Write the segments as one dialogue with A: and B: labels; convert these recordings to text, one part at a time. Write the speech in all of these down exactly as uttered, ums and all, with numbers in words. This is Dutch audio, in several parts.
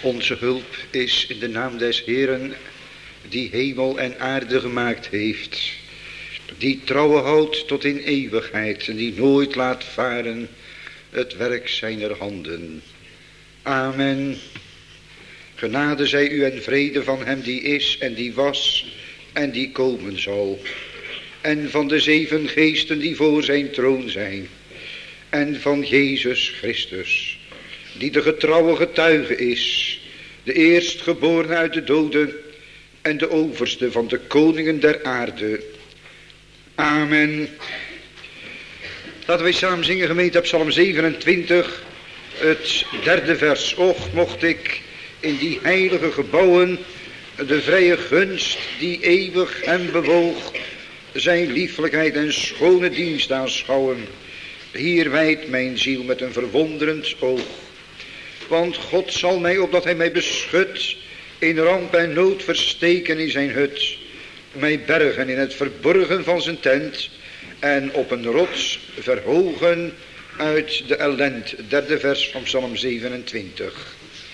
A: Onze hulp is in de naam des Heeren, die hemel en aarde gemaakt heeft, die trouwe houdt tot in eeuwigheid en die nooit laat varen het werk zijner handen. Amen. Genade zij u en vrede van hem die is en die was en die komen zal, en van de zeven geesten die voor zijn troon zijn, en van Jezus Christus, die de getrouwe getuige is, de eerstgeborene uit de doden en de overste van de koningen der aarde. Amen. Laten wij samen zingen, gemeente, op Psalm zevenentwintig, het derde vers. Och, mocht ik in die heilige gebouwen de vrije gunst die eeuwig hem bewoog, zijn lieflijkheid en schone dienst aanschouwen. Hier wijdt mijn ziel met een verwonderend oog. Want God zal mij, opdat hij mij beschut, in ramp en nood versteken in zijn hut, mij bergen in het verborgen van zijn tent en op een rots verhogen uit de ellend. Derde vers van Psalm zevenentwintig.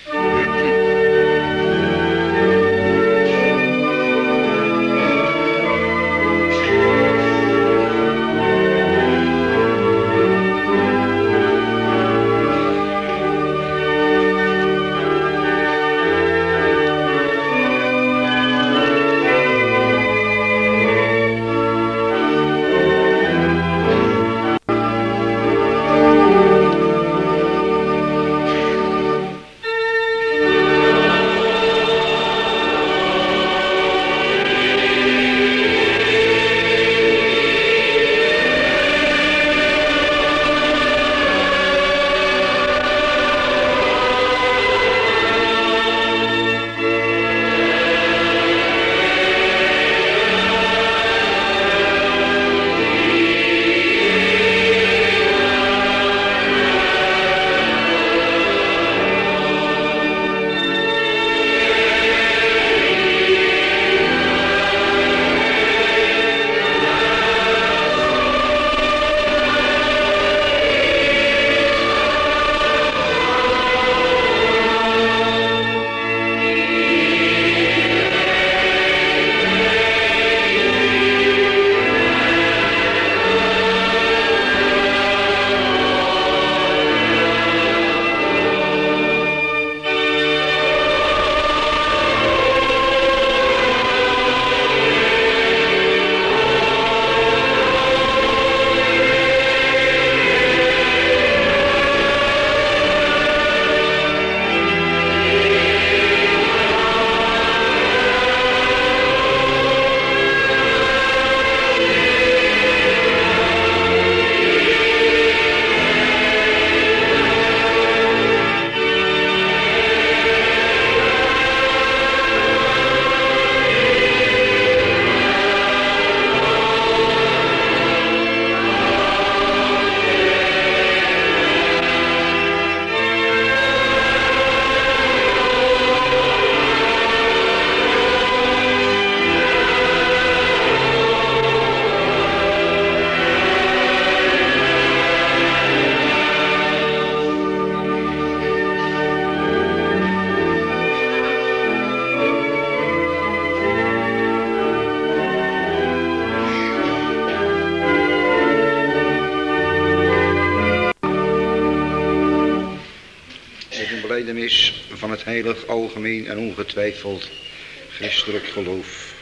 A: Van het heilig, algemeen en ongetwijfeld christelijk geloof.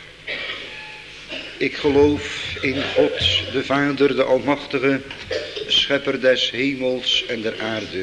A: Ik geloof in God, de Vader, de Almachtige, schepper des hemels en der aarde.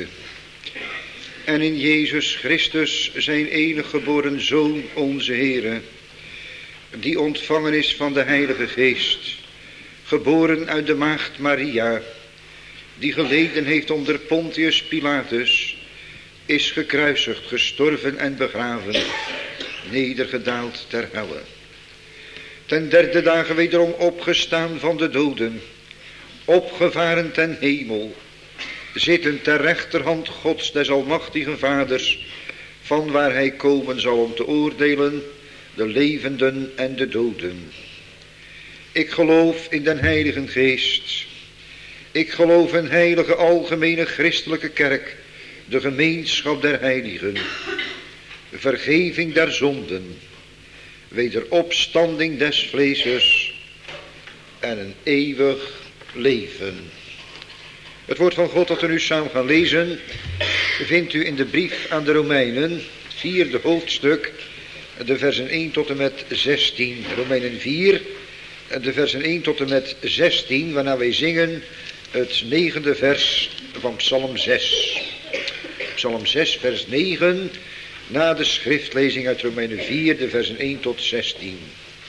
A: En in Jezus Christus, zijn enige geboren Zoon, onze Heere, die ontvangen is van de Heilige Geest, geboren uit de maagd Maria, die geleden heeft onder Pontius Pilatus, is gekruisigd, gestorven en begraven, nedergedaald ter helle. Ten derde dagen wederom opgestaan van de doden, opgevaren ten hemel, zitten ter rechterhand Gods des almachtigen Vaders, van waar hij komen zal om te oordelen de levenden en de doden. Ik geloof in den Heilige Geest. Ik geloof in heilige algemene christelijke kerk, de gemeenschap der heiligen, vergeving der zonden, wederopstanding des vleeses en een eeuwig leven. Het woord van God dat we nu samen gaan lezen, vindt u in de brief aan de Romeinen, het vierde hoofdstuk, de versen één tot en met zestien. Romeinen vier, de versen één tot en met zestien, waarna wij zingen het negende vers van Psalm zes. Psalm zes, vers negen, na de schriftlezing uit Romeinen vier, de versen één tot zestien.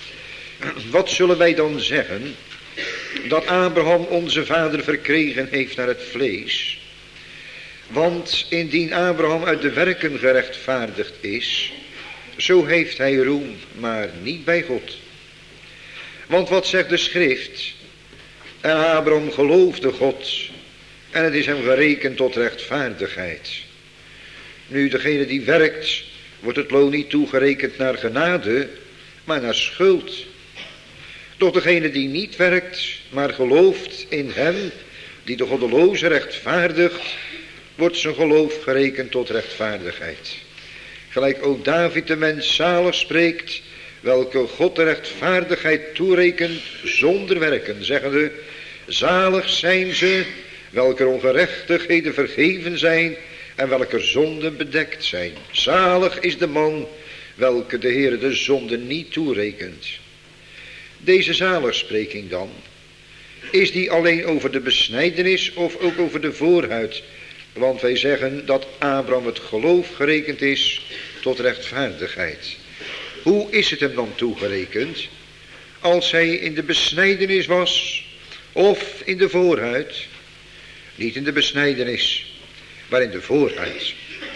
A: Wat zullen wij dan zeggen? Dat Abraham onze vader verkregen heeft naar het vlees. Want indien Abraham uit de werken gerechtvaardigd is, zo heeft hij roem, maar niet bij God. Want wat zegt de schrift? En Abraham geloofde God, en het is hem gerekend tot rechtvaardigheid. Nu, degene die werkt, wordt het loon niet toegerekend naar genade, maar naar schuld. Doch degene die niet werkt, maar gelooft in hem, die de goddeloze rechtvaardigt, wordt zijn geloof gerekend tot rechtvaardigheid. Gelijk ook David de mens zalig spreekt, welke God de rechtvaardigheid toerekent zonder werken, zeggende, zalig zijn ze, welke ongerechtigheden vergeven zijn en welke zonden bedekt zijn. Zalig is de man, welke de Heer de zonde niet toerekent. Deze zaligspreking dan, is die alleen over de besnijdenis of ook over de voorhuid? Want wij zeggen dat Abraham het geloof gerekend is tot rechtvaardigheid. Hoe is het hem dan toegerekend? Als hij in de besnijdenis was of in de voorhuid? Niet in de besnijdenis, maar in de voorhuid.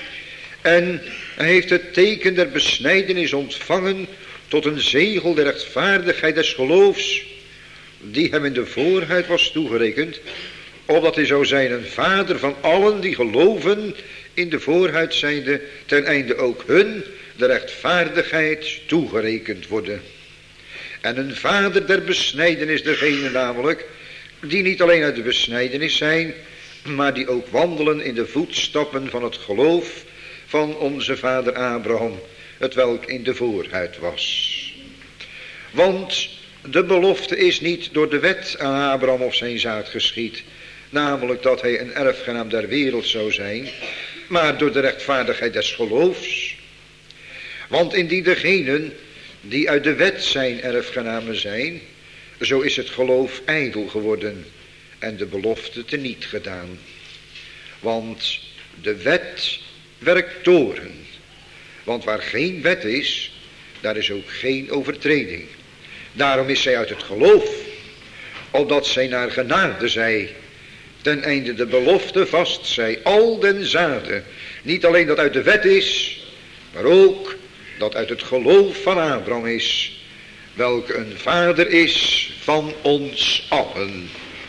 A: En hij heeft het teken der besnijdenis ontvangen tot een zegel der rechtvaardigheid des geloofs, die hem in de voorhuid was toegerekend, opdat hij zou zijn een vader van allen die geloven in de voorhuid zijnde, ten einde ook hun de rechtvaardigheid toegerekend worden. En een vader der besnijdenis, degene namelijk, die niet alleen uit de besnijdenis zijn, maar die ook wandelen in de voetstappen van het geloof van onze vader Abraham, het welk in de voorhuid was. Want de belofte is niet door de wet aan Abraham of zijn zaad geschied, namelijk dat hij een erfgenaam der wereld zou zijn, maar door de rechtvaardigheid des geloofs. Want indien degenen die uit de wet zijn erfgenamen zijn, zo is het geloof ijdel geworden en de belofte teniet gedaan. Want de wet werkt toorn. Want waar geen wet is, daar is ook geen overtreding. Daarom is zij uit het geloof, opdat zij naar genade zij, ten einde de belofte vast zij al den zaden. Niet alleen dat uit de wet is, maar ook dat uit het geloof van Abraham is, welke een vader is van ons allen.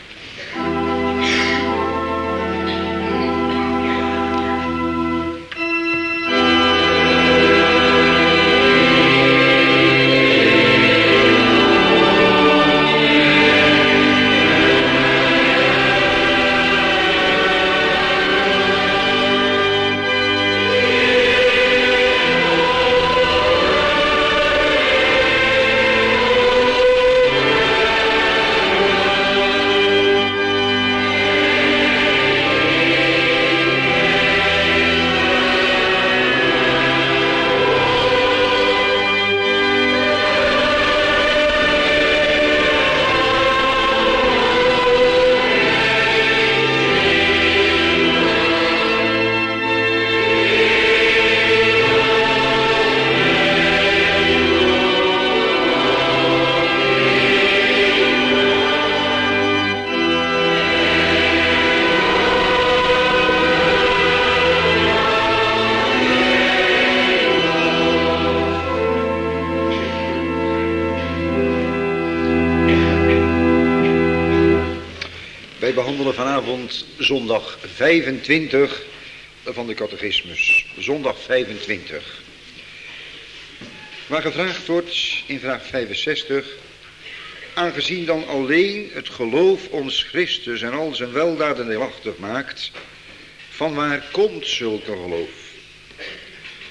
A: Vanavond zondag vijfentwintig van de catechismus. Zondag vijfentwintig. Waar gevraagd wordt in vraag vijfenzestig. Aangezien dan alleen het geloof ons Christus en al zijn weldaden deelachtig maakt. Van waar komt zulke geloof?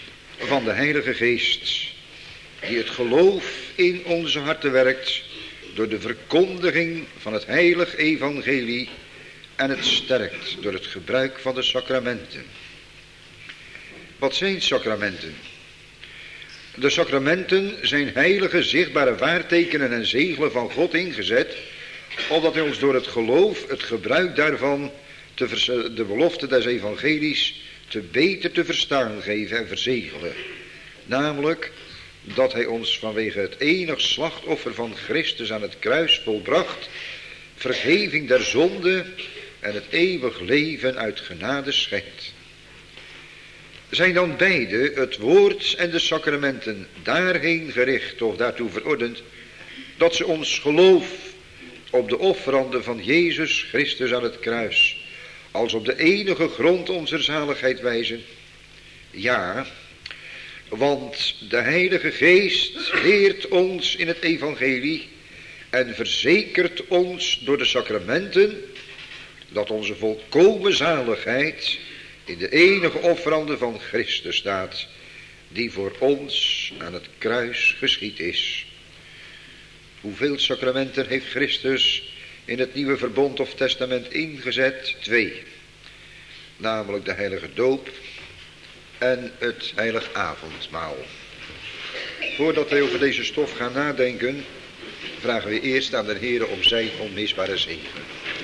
A: van de Heilige Geest, die het geloof in onze harten werkt door de verkondiging van het heilig evangelie en het sterkt door het gebruik van de sacramenten. Wat zijn sacramenten? De sacramenten zijn heilige zichtbare waartekenen en zegelen van God ingezet, opdat hij ons door het geloof het gebruik daarvan, te vers- de belofte des evangelies, te beter te verstaan geven en verzegelen. Namelijk dat hij ons vanwege het enig slachtoffer van Christus aan het kruis volbracht, vergeving der zonde en het eeuwig leven uit genade schenkt. Zijn dan beide, het woord en de sacramenten, daarheen gericht of daartoe verordend, dat ze ons geloof op de offerande van Jezus Christus aan het kruis als op de enige grond onze zaligheid wijzen? Ja, want de Heilige Geest leert ons in het evangelie en verzekert ons door de sacramenten dat onze volkomen zaligheid in de enige offerande van Christus staat, die voor ons aan het kruis geschied is. Hoeveel sacramenten heeft Christus in het nieuwe verbond of testament ingezet? Twee. Namelijk de heilige doop en het heilig avondmaal. Voordat wij over deze stof gaan nadenken, vragen we eerst aan de Heere om zijn onmisbare zegen.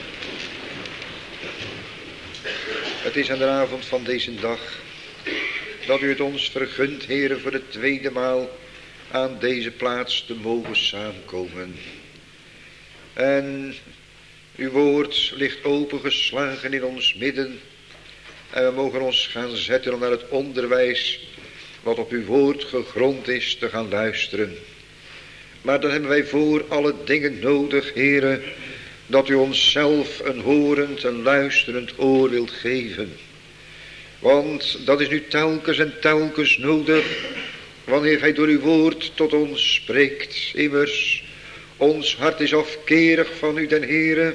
A: Het is aan de avond van deze dag dat u het ons vergunt, Heere, voor de tweede maal aan deze plaats te mogen samenkomen. En uw woord ligt opengeslagen in ons midden. En we mogen ons gaan zetten om naar het onderwijs wat op uw woord gegrond is te gaan luisteren. Maar dan hebben wij voor alle dingen nodig, Heere, dat u ons zelf een horend en luisterend oor wilt geven. Want dat is nu telkens en telkens nodig, wanneer gij door uw woord tot ons spreekt. Immers, ons hart is afkerig van u den Heere,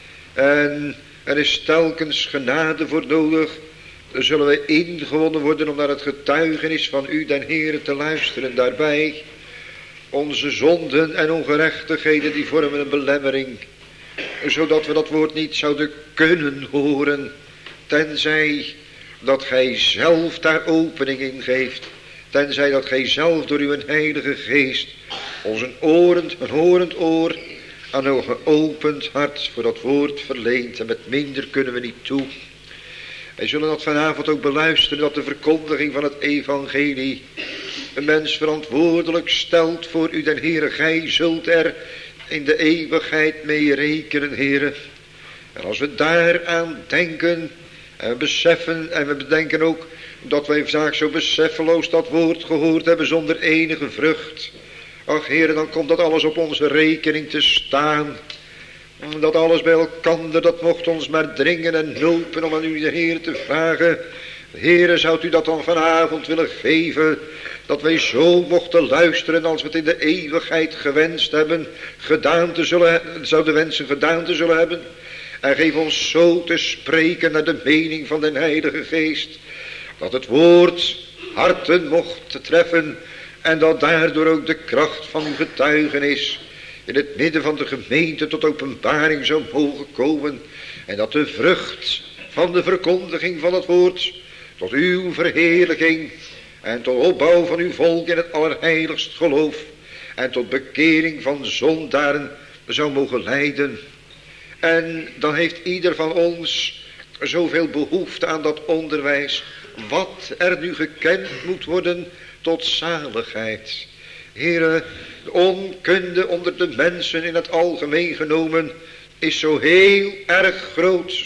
A: en er is telkens genade voor nodig. Dan zullen wij ingewonnen worden om naar het getuigenis van u den Heere te luisteren. Daarbij onze zonden en ongerechtigheden, die vormen een belemmering, zodat we dat woord niet zouden kunnen horen, tenzij dat gij zelf daar opening in geeft, tenzij dat gij zelf door uw heilige geest ons een orend, een horend oor aan een geopend hart voor dat woord verleent, en met minder kunnen we niet toe. Wij zullen dat vanavond ook beluisteren, dat de verkondiging van het evangelie een mens verantwoordelijk stelt voor u den Heere. Gij zult er in de eeuwigheid mee rekenen, Heere. En als we daaraan denken en we beseffen en we bedenken ook dat wij vaak zo beseffeloos dat woord gehoord hebben zonder enige vrucht. Ach, Heere, dan komt dat alles op onze rekening te staan. Dat alles bij elkander, dat mocht ons maar dringen en nopen om aan u de Heer te vragen. Heere, zou u dat dan vanavond willen geven, dat wij zo mochten luisteren als we het in de eeuwigheid gewenst hebben, gedaan te zullen, zouden wensen gedaan te zullen hebben. En geef ons zo te spreken naar de mening van de Heilige Geest, dat het woord harten mocht treffen en dat daardoor ook de kracht van uw getuigenis in het midden van de gemeente tot openbaring zou mogen komen. En dat de vrucht van de verkondiging van het woord tot uw verheerlijking en tot opbouw van uw volk in het allerheiligst geloof en tot bekering van zondaren zou mogen leiden. En dan heeft ieder van ons zoveel behoefte aan dat onderwijs, wat er nu gekend moet worden tot zaligheid. Heere, de onkunde onder de mensen in het algemeen genomen is zo heel erg groot.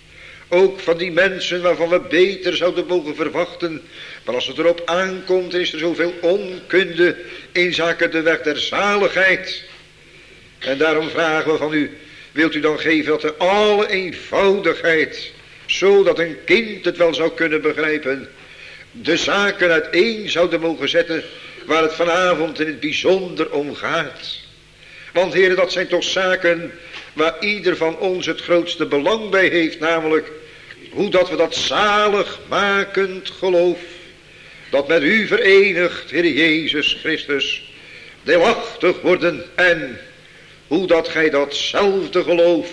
A: Ook van die mensen waarvan we beter zouden mogen verwachten. Maar als het erop aankomt, is er zoveel onkunde in zaken de weg der zaligheid. En daarom vragen we van u, wilt u dan geven dat er alle eenvoudigheid, zodat een kind het wel zou kunnen begrijpen, de zaken uiteen zouden mogen zetten waar het vanavond in het bijzonder om gaat. Want heren, dat zijn toch zaken waar ieder van ons het grootste belang bij heeft, namelijk hoe dat we dat zaligmakend geloof, dat met u verenigd, Heer Jezus Christus, deelachtig worden en hoe dat gij datzelfde geloof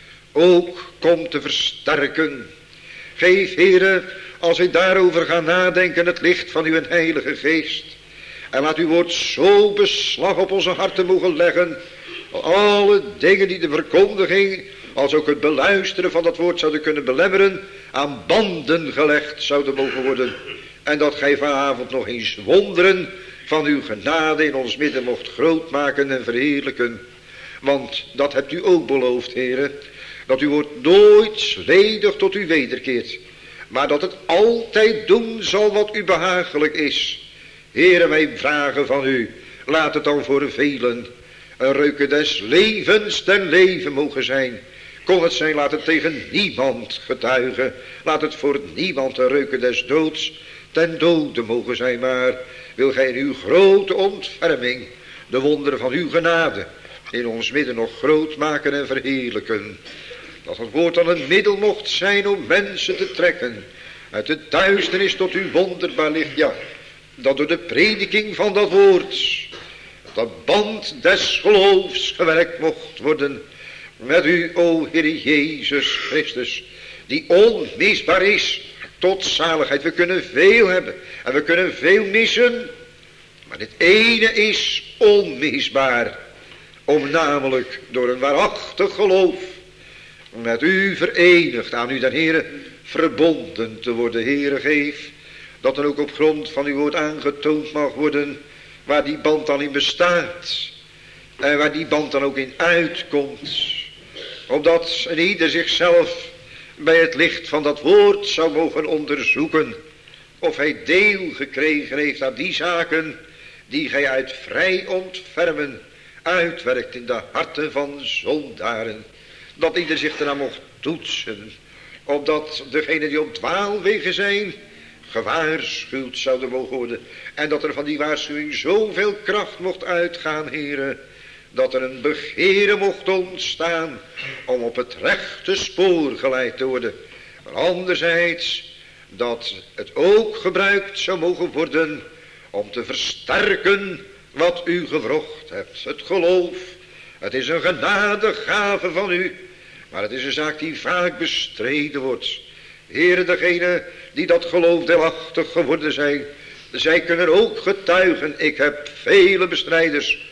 A: ook komt te versterken. Geef, Heere, als wij daarover gaan nadenken, het licht van uw heilige geest. En laat uw woord zo beslag op onze harten mogen leggen. Alle dingen die de verkondiging, als ook het beluisteren van dat woord zouden kunnen belemmeren, aan banden gelegd zouden mogen worden. En dat gij vanavond nog eens wonderen van uw genade in ons midden mocht groot maken en verheerlijken. Want dat hebt u ook beloofd, Heere, dat uw woord nooit ledig tot u wederkeert, maar dat het altijd doen zal wat u behagelijk is. Heere, wij vragen van u, laat het dan voor velen een reuken des levens ten leven mogen zijn. Kon het zijn, laat het tegen niemand getuigen, laat het voor niemand een reuken des doods ten dode mogen zijn, maar wil gij in uw grote ontferming de wonderen van uw genade in ons midden nog groot maken en verheerlijken. Dat het woord dan een middel mocht zijn om mensen te trekken uit de duisternis tot uw wonderbaar licht. Ja, dat door de prediking van dat woord dat band des geloofs gewerkt mocht worden met u, o Heer Jezus Christus, die onmisbaar is tot zaligheid. We kunnen veel hebben en we kunnen veel missen, maar dit ene is onmisbaar, om namelijk door een waarachtig geloof met u verenigd, aan u den Heere verbonden te worden. Heere, geef dat dan ook op grond van uw woord aangetoond mag worden waar die band dan in bestaat en waar die band dan ook in uitkomt, opdat een ieder zichzelf bij het licht van dat woord zou mogen onderzoeken of hij deel gekregen heeft aan die zaken die gij uit vrij ontfermen uitwerkt in de harten van zondaren. Dat ieder zich eraan mocht toetsen, opdat degenen die op dwaalwegen zijn gewaarschuwd zouden mogen worden. En dat er van die waarschuwing zoveel kracht mocht uitgaan, Heere, dat er een begeren mocht ontstaan om op het rechte spoor geleid te worden. Maar anderzijds dat het ook gebruikt zou mogen worden om te versterken wat u gewrocht hebt. Het geloof, het is een genadegave van u, maar het is een zaak die vaak bestreden wordt. Heere, degene die dat geloof deelachtig geworden zijn, zij kunnen ook getuigen. Ik heb vele bestrijders,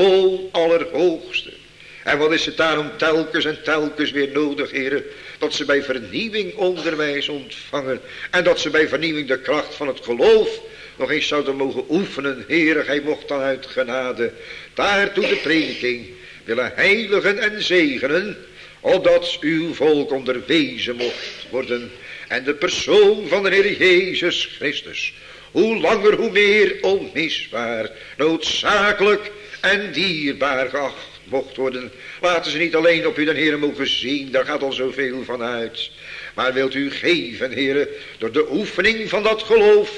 A: o Allerhoogste. En wat is het daarom telkens en telkens weer nodig, Heere, dat ze bij vernieuwing onderwijs ontvangen en dat ze bij vernieuwing de kracht van het geloof nog eens zouden mogen oefenen. Heere, gij mocht dan uit genade daartoe de prediking willen heiligen en zegenen, opdat uw volk onderwezen mocht worden en de persoon van de Heer Jezus Christus hoe langer hoe meer onmisbaar, noodzakelijk en dierbaar geacht mocht worden. Laten ze niet alleen op u den Heere mogen zien, daar gaat al zoveel van uit, maar wilt u geven, Heere, door de oefening van dat geloof,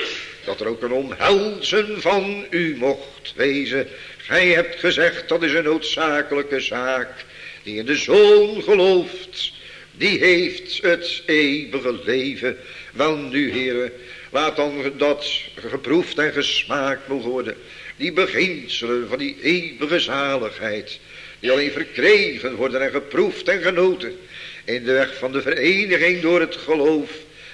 A: dat er ook een omhelzen van u mocht wezen. Gij hebt gezegd, dat is een noodzakelijke zaak, die in de Zoon gelooft, die heeft het eeuwige leven. Wel nu, Heere, laat dan dat geproefd en gesmaakt mogen worden, die beginselen van die eeuwige zaligheid, die alleen verkregen worden en geproefd en genoten in de weg van de vereniging door het geloof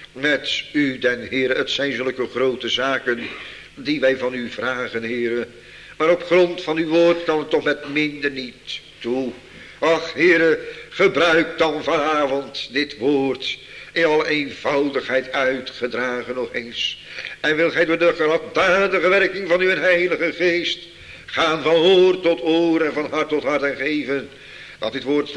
A: met u den Heere. Het zijn zulke grote zaken die wij van u vragen, Heere, maar op grond van uw woord kan het toch met minder niet toe. Ach, Heere, gebruik dan vanavond dit woord in alle eenvoudigheid uitgedragen nog eens. En wil gij door de genadige werking van uw heilige geest gaan van oor tot oor en van hart tot hart en geven, dat dit woord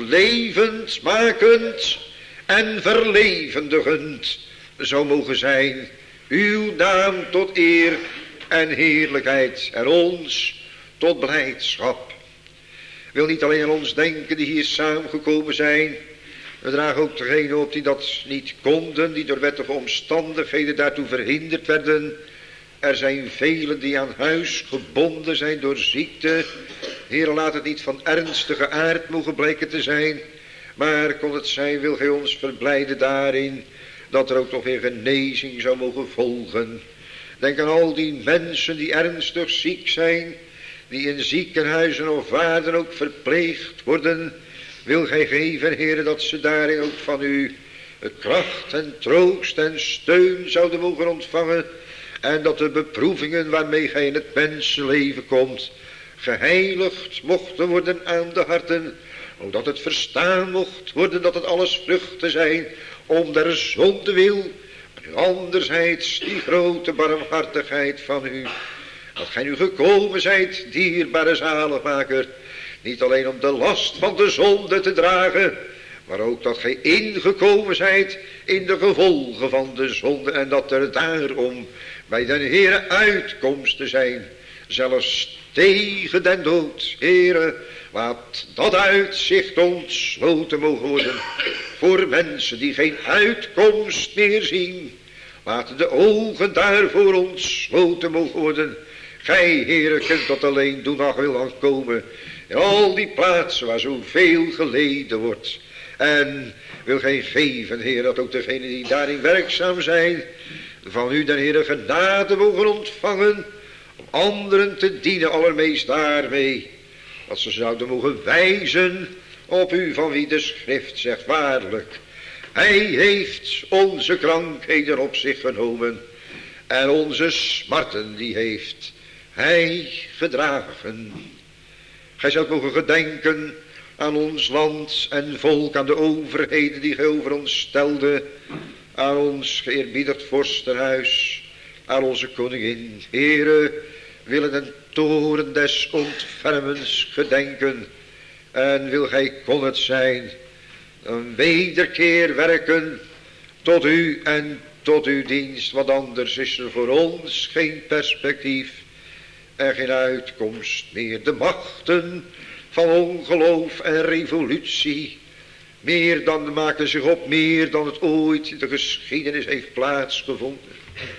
A: levendmakend en verlevendigend zou mogen zijn, uw naam tot eer en heerlijkheid en ons tot blijdschap. Wil niet alleen aan ons denken die hier samengekomen zijn, we dragen ook degenen op die dat niet konden, die door wettige omstandigheden daartoe verhinderd werden. Er zijn velen die aan huis gebonden zijn door ziekte. Heer, laat het niet van ernstige aard mogen blijken te zijn, maar kon het zijn, wil gij ons verblijden daarin, dat er ook nog weer genezing zou mogen volgen. Denk aan al die mensen die ernstig ziek zijn, die in ziekenhuizen of waar dan ook verpleegd worden. Wil gij geven, Heere, dat ze daarin ook van u kracht en troost en steun zouden mogen ontvangen. En dat de beproevingen waarmee gij in het mensenleven komt, geheiligd mochten worden aan de harten. Zodat het verstaan mocht worden dat het alles vruchten zijn om der zonde wil. Maar anderzijds die grote barmhartigheid van u. Dat gij nu gekomen zijt, dierbare zaligmaker. Niet alleen om de last van de zonde te dragen, maar ook dat gij ingekomen zijt in de gevolgen van de zonde. En dat er daarom bij den Heere uitkomsten zijn. Zelfs tegen den dood. Heere, laat dat uitzicht ontsloten mogen worden. Voor mensen die geen uitkomst meer zien. Laat de ogen daarvoor ontsloten mogen worden. Gij, Heere, kunt dat alleen doen, ach wil dan komen. In al die plaatsen waar zoveel geleden wordt. En wil gij geven, Heer, dat ook degenen die daarin werkzaam zijn, van u, den Heere, genade mogen ontvangen, om anderen te dienen, allermeest daarmee, dat ze zouden mogen wijzen op u, van wie de schrift zegt, waarlijk, hij heeft onze krankheden op zich genomen, en onze smarten, die heeft hij gedragen. Gij zoudt mogen gedenken aan ons land en volk, aan de overheden die gij over ons stelde, aan ons geëerbiedigd vorstenhuis, aan onze koningin. Heere, willen den toren des ontfermens gedenken, en wil gij kon het zijn, een wederkeer werken tot u en tot uw dienst, want anders is er voor ons geen perspectief en geen uitkomst meer. De machten van ongeloof en revolutie, meer dan maken zich op, meer dan het ooit in de geschiedenis heeft plaatsgevonden.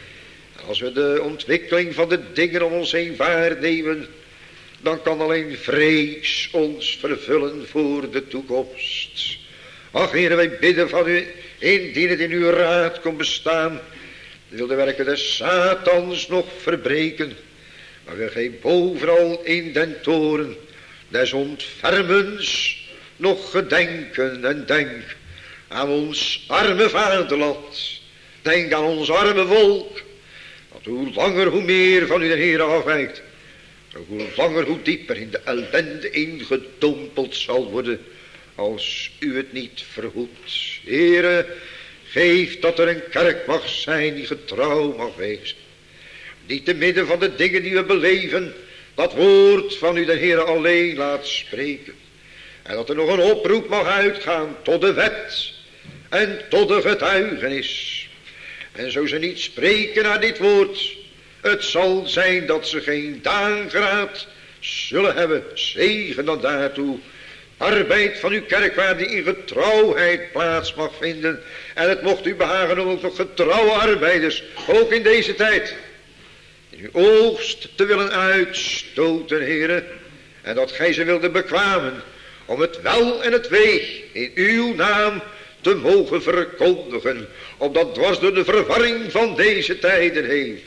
A: Als we de ontwikkeling van de dingen om ons heen waarnemen, dan kan alleen vrees ons vervullen voor de toekomst. Ach, Heere, wij bidden van u, indien het in uw raad kon bestaan, wil de werken des Satans nog verbreken, maar wil gij bovenal in den toren des ontfermens nog gedenken, en denk aan ons arme vaderland, denk aan ons arme volk, dat hoe langer hoe meer van u de Heer afwijkt, hoe langer hoe dieper in de ellende ingedompeld zal worden, als u het niet verhoedt. Heere, geef dat er een kerk mag zijn die getrouw mag wezen, die te midden van de dingen die we beleven, dat woord van u de Heere alleen laat spreken. En dat er nog een oproep mag uitgaan tot de wet en tot de getuigenis. En zo ze niet spreken naar dit woord, het zal zijn dat ze geen dageraad zullen hebben. Zegen dan daartoe. Arbeid van uw kerk waar die in getrouwheid plaats mag vinden. En het mocht u behagen om ook nog getrouwe arbeiders, ook in deze tijd, in uw oogst te willen uitstoten, Heere. En dat gij ze wilde bekwamen om het wel en het wee in uw naam te mogen verkondigen, opdat dwars door de verwarring van deze tijden heen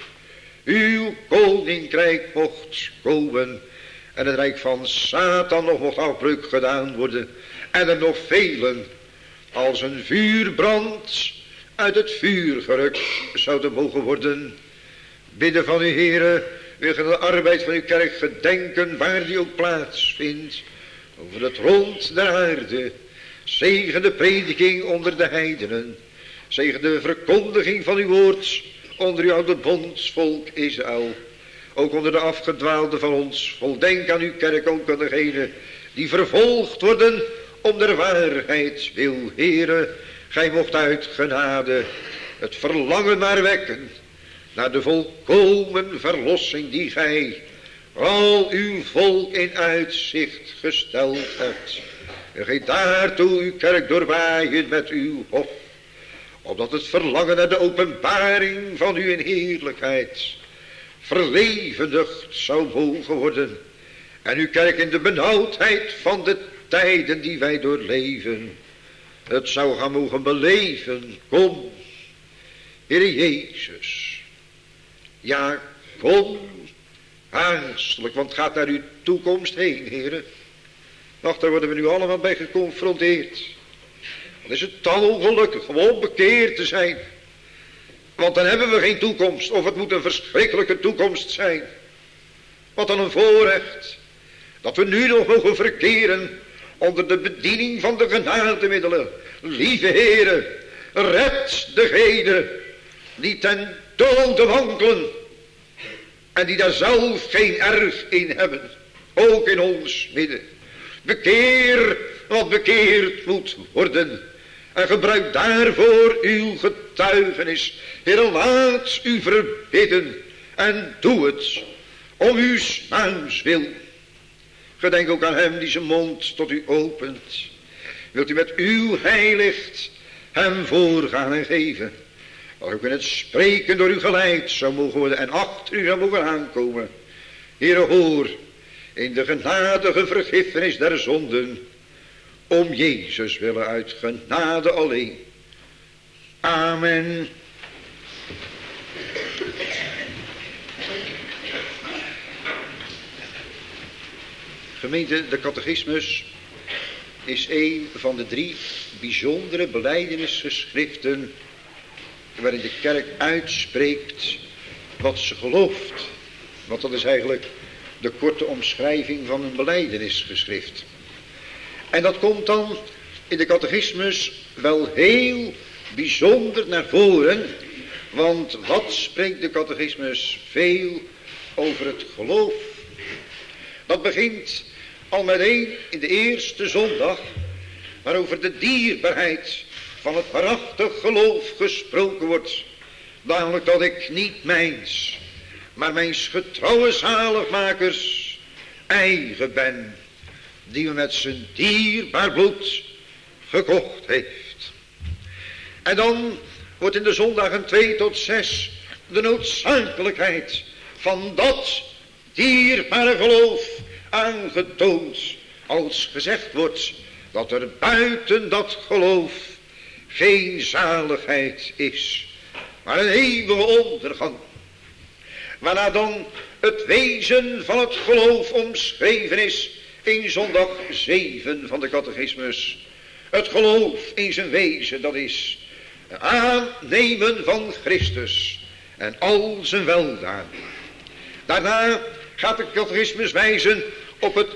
A: uw koninkrijk mocht komen en het rijk van Satan nog mocht afbreuk gedaan worden en er nog velen als een vuurbrand uit het vuur gerukt zouden mogen worden. Bidden van u, Heere, wil de arbeid van uw kerk gedenken waar die ook plaatsvindt, over het rond der aarde. Zegen de prediking onder de heidenen, zegen de verkondiging van uw woord onder uw oude bondsvolk Israël, ook onder de afgedwaalden van ons. Voldenk aan uw kerk, ook aan degenen die vervolgd worden om der waarheid wil. Heere, gij mocht uit genade het verlangen maar wekken naar de volkomen verlossing die gij al uw volk in uitzicht gesteld hebt. En gij daartoe uw kerk doorwaaien met uw hof, opdat het verlangen naar de openbaring van u in heerlijkheid verlevendigd zou mogen worden. En uw kerk in de benauwdheid van de tijden die wij doorleven het zou gaan mogen beleven. Kom, Heere Jezus, Ja, kom, haastelijk, want gaat naar uw toekomst heen, heren. Ach, daar worden we nu allemaal bij geconfronteerd. Dan is het dan ongelukkig om onbekeerd te zijn. Want dan hebben we geen toekomst, of het moet een verschrikkelijke toekomst zijn. Wat dan een voorrecht, dat we nu nog mogen verkeren onder de bediening van de genademiddelen. Lieve heren, red degene die ten dode wankelen en die daar zelf geen erg in hebben, ook in ons midden. Bekeer wat bekeerd moet worden en gebruik daarvoor uw getuigenis. Heere, laat u verbidden en doe het om uw naams wil. Gedenk ook aan hem die zijn mond tot u opent. Wilt u met uw heilicht hem voorgaan en geven, dat ook in het spreken door u geleid zou mogen worden en achter u zou mogen aankomen. Heere, hoor in de genadige vergiffenis der zonden, om Jezus willen uit genade alleen. Amen. Gemeente, de catechismus is een van de drie bijzondere belijdenisgeschriften waarin de kerk uitspreekt wat ze gelooft. Want dat is eigenlijk de korte omschrijving van een belijdenisgeschrift. En dat komt dan in de catechismus wel heel bijzonder naar voren. Want wat spreekt de catechismus veel over het geloof? Dat begint al meteen in de eerste zondag, waarover de dierbaarheid van het waarachtig geloof gesproken wordt. Namelijk dat ik niet mijns, maar mijns getrouwe zaligmakers eigen ben, die me met zijn dierbaar bloed gekocht heeft. En dan wordt in de zondagen twee tot zes de noodzakelijkheid van dat dierbare geloof aangetoond, als gezegd wordt dat er buiten dat geloof geen zaligheid is, maar een eeuwige ondergang. Waarna dan het wezen van het geloof omschreven is in zondag zeven van de catechismus. Het geloof in zijn wezen, dat is het aannemen van Christus en al zijn weldaden. Daarna gaat de catechismus wijzen op het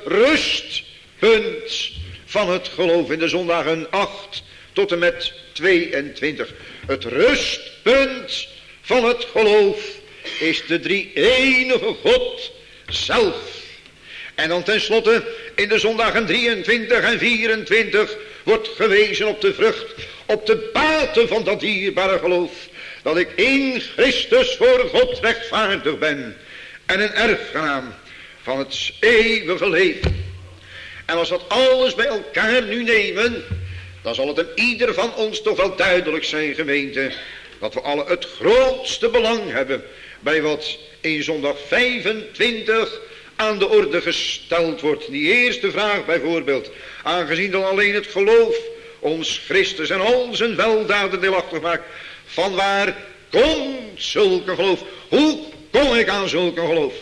A: rustpunt van het geloof in de zondagen acht tot en met tweeëntwintig. Het rustpunt van het geloof is de drie-enige God zelf. En dan tenslotte in de zondagen drieëntwintig en vierentwintig wordt gewezen op de vrucht, op de baten van dat dierbare geloof. Dat ik in Christus voor God rechtvaardig ben en een erfgenaam van het eeuwige leven. En als we dat alles bij elkaar nu nemen, dan zal het een ieder van ons toch wel duidelijk zijn, gemeente, dat we alle het grootste belang hebben bij wat in zondag vijfentwintig aan de orde gesteld wordt. Die eerste vraag bijvoorbeeld, aangezien dan alleen het geloof ons Christus en al zijn weldaden deelachtig maakt, van waar komt zulke geloof? Hoe kom ik aan zulke geloof?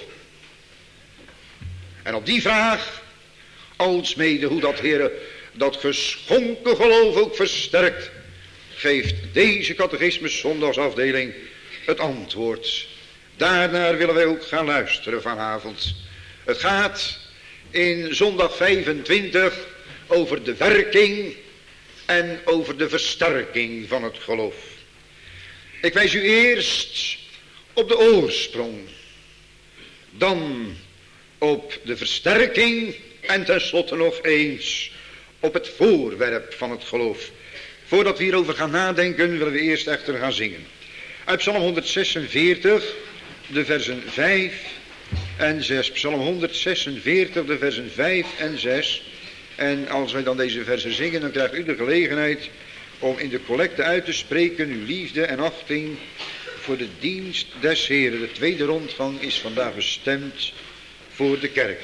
A: En op die vraag, alsmede hoe dat Heere dat geschonken geloof ook versterkt, geeft deze catechismus zondagsafdeling het antwoord. Daarnaar willen wij ook gaan luisteren vanavond. Het gaat in zondag vijfentwintig over de werking en over de versterking van het geloof. Ik wijs u eerst op de oorsprong, dan op de versterking en tenslotte nog eens op het voorwerp van het geloof. Voordat we hierover gaan nadenken, willen we eerst echter gaan zingen. Uit Psalm honderdzesenveertig, de versen vijf en zes. Psalm honderdzesenveertig, de versen vijf en zes. En als wij dan deze versen zingen, dan krijgt u de gelegenheid om in de collecte uit te spreken uw liefde en achting voor de dienst des Heren. De tweede rondgang is vandaag bestemd voor de kerk.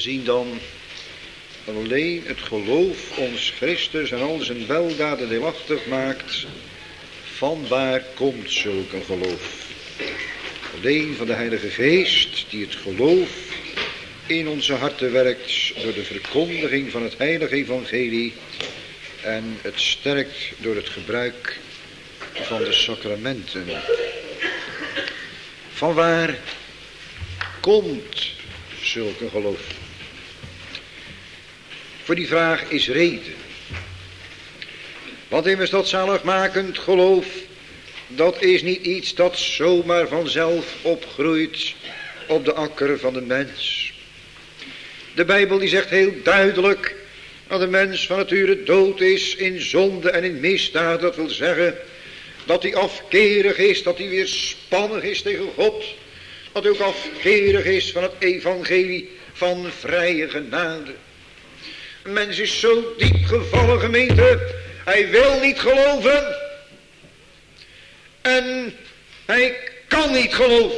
A: zien dan dat alleen het geloof ons Christus en al zijn weldaden deelachtig maakt. Vanwaar komt zulk een geloof? Alleen van de Heilige Geest die het geloof in onze harten werkt door de verkondiging van het heilige evangelie en het sterkt door het gebruik van de sacramenten. Vanwaar komt zulk een geloof? Voor die vraag is reden. Want immers dat zaligmakend geloof, dat is niet iets dat zomaar vanzelf opgroeit op de akker van de mens. De Bijbel die zegt heel duidelijk dat de mens van nature dood is in zonde en in misdaad. Dat wil zeggen dat hij afkerig is, dat hij weerspannig is tegen God. Dat hij ook afkerig is van het evangelie van vrije genade. Een mens is zo diep gevallen, gemeente. Hij wil niet geloven. En hij kan niet geloven.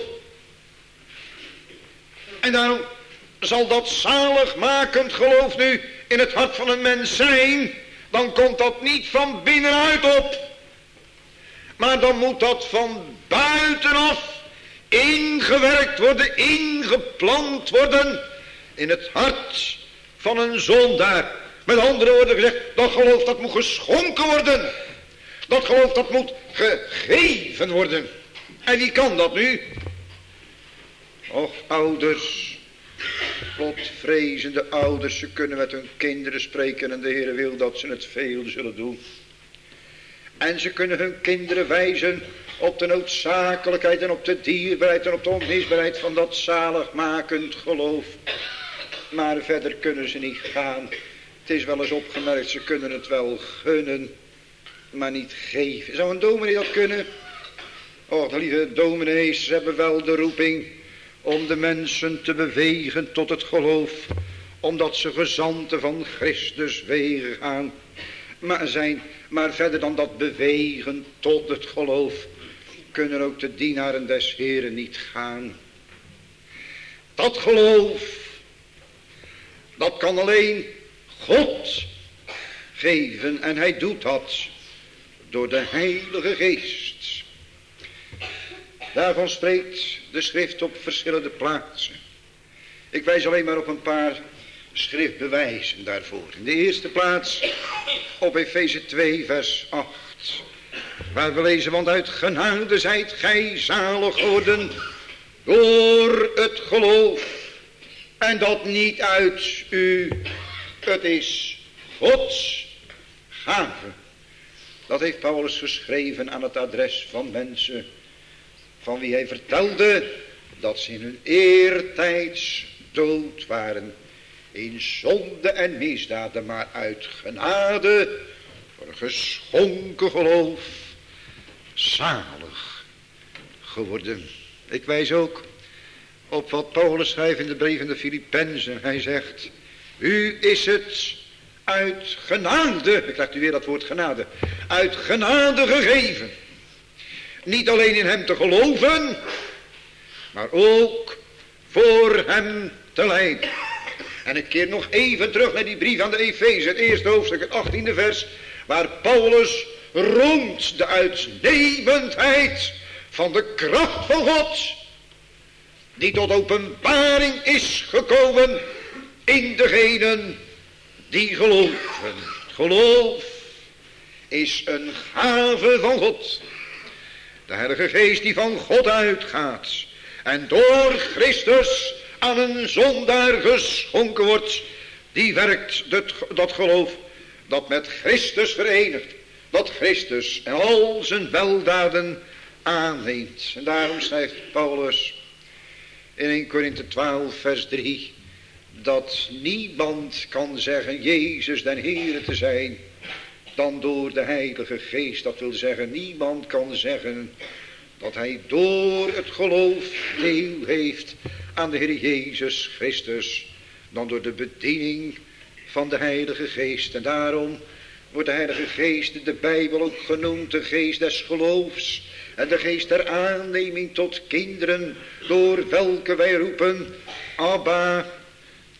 A: En daarom zal dat zaligmakend geloof nu in het hart van een mens zijn. Dan komt dat niet van binnenuit op. Maar dan moet dat van buitenaf ingewerkt worden, ingeplant worden in het hart van een zondaar. Met andere woorden gezegd, dat geloof dat moet geschonken worden. Dat geloof dat moet gegeven worden. En wie kan dat nu? Och, ouders, godvrezende ouders, ze kunnen met hun kinderen spreken en de Heer wil dat ze het veel zullen doen. En ze kunnen hun kinderen wijzen op de noodzakelijkheid en op de dierbaarheid en op de onmisbaarheid van dat zaligmakend geloof. Maar verder kunnen ze niet gaan. Het is wel eens opgemerkt, ze kunnen het wel gunnen, maar niet geven. Zou een dominee dat kunnen? Och, de lieve dominees hebben wel de roeping om de mensen te bewegen tot het geloof, omdat ze gezanten van Christus wegen gaan. Maar, zijn, maar verder dan dat bewegen tot het geloof, kunnen ook de dienaren des Heeren niet gaan. Dat geloof, dat kan alleen God geven en hij doet dat door de Heilige Geest. Daarvan spreekt de schrift op verschillende plaatsen. Ik wijs alleen maar op een paar schriftbewijzen daarvoor. In de eerste plaats op Efeze twee vers acht. Waar we lezen, want uit genade zijt gij zalig geworden door het geloof. En dat niet uit u, het is Gods gave. Dat heeft Paulus geschreven aan het adres van mensen van wie hij vertelde dat ze in hun eertijds dood waren. In zonde en misdaden, maar uit genade voor een geschonken geloof zalig geworden. Ik wijs ook op wat Paulus schrijft in de brief aan de Filippenzen. Hij zegt, u is het uit genade, ik krijg u weer dat woord genade, uit genade gegeven. Niet alleen in hem te geloven, maar ook voor hem te lijden. En ik keer nog even terug naar die brief aan de Efeze, het eerste hoofdstuk, het achttiende vers, waar Paulus roemt de uitnemendheid van de kracht van God, die tot openbaring is gekomen in degenen die geloven. Geloof is een gave van God. De Heilige Geest die van God uitgaat en door Christus aan een zondaar geschonken wordt, die werkt dat, dat geloof dat met Christus verenigt, dat Christus en al zijn weldaden aanneemt. En daarom schrijft Paulus in eerste Korinthe twaalf vers drie, dat niemand kan zeggen Jezus den Heere te zijn dan door de Heilige Geest. Dat wil zeggen, niemand kan zeggen dat hij door het geloof deel heeft aan de Heer Jezus Christus dan door de bediening van de Heilige Geest. En daarom wordt de Heilige Geest in de Bijbel ook genoemd de geest des geloofs en de geest der aanneming tot kinderen, door welke wij roepen Abba,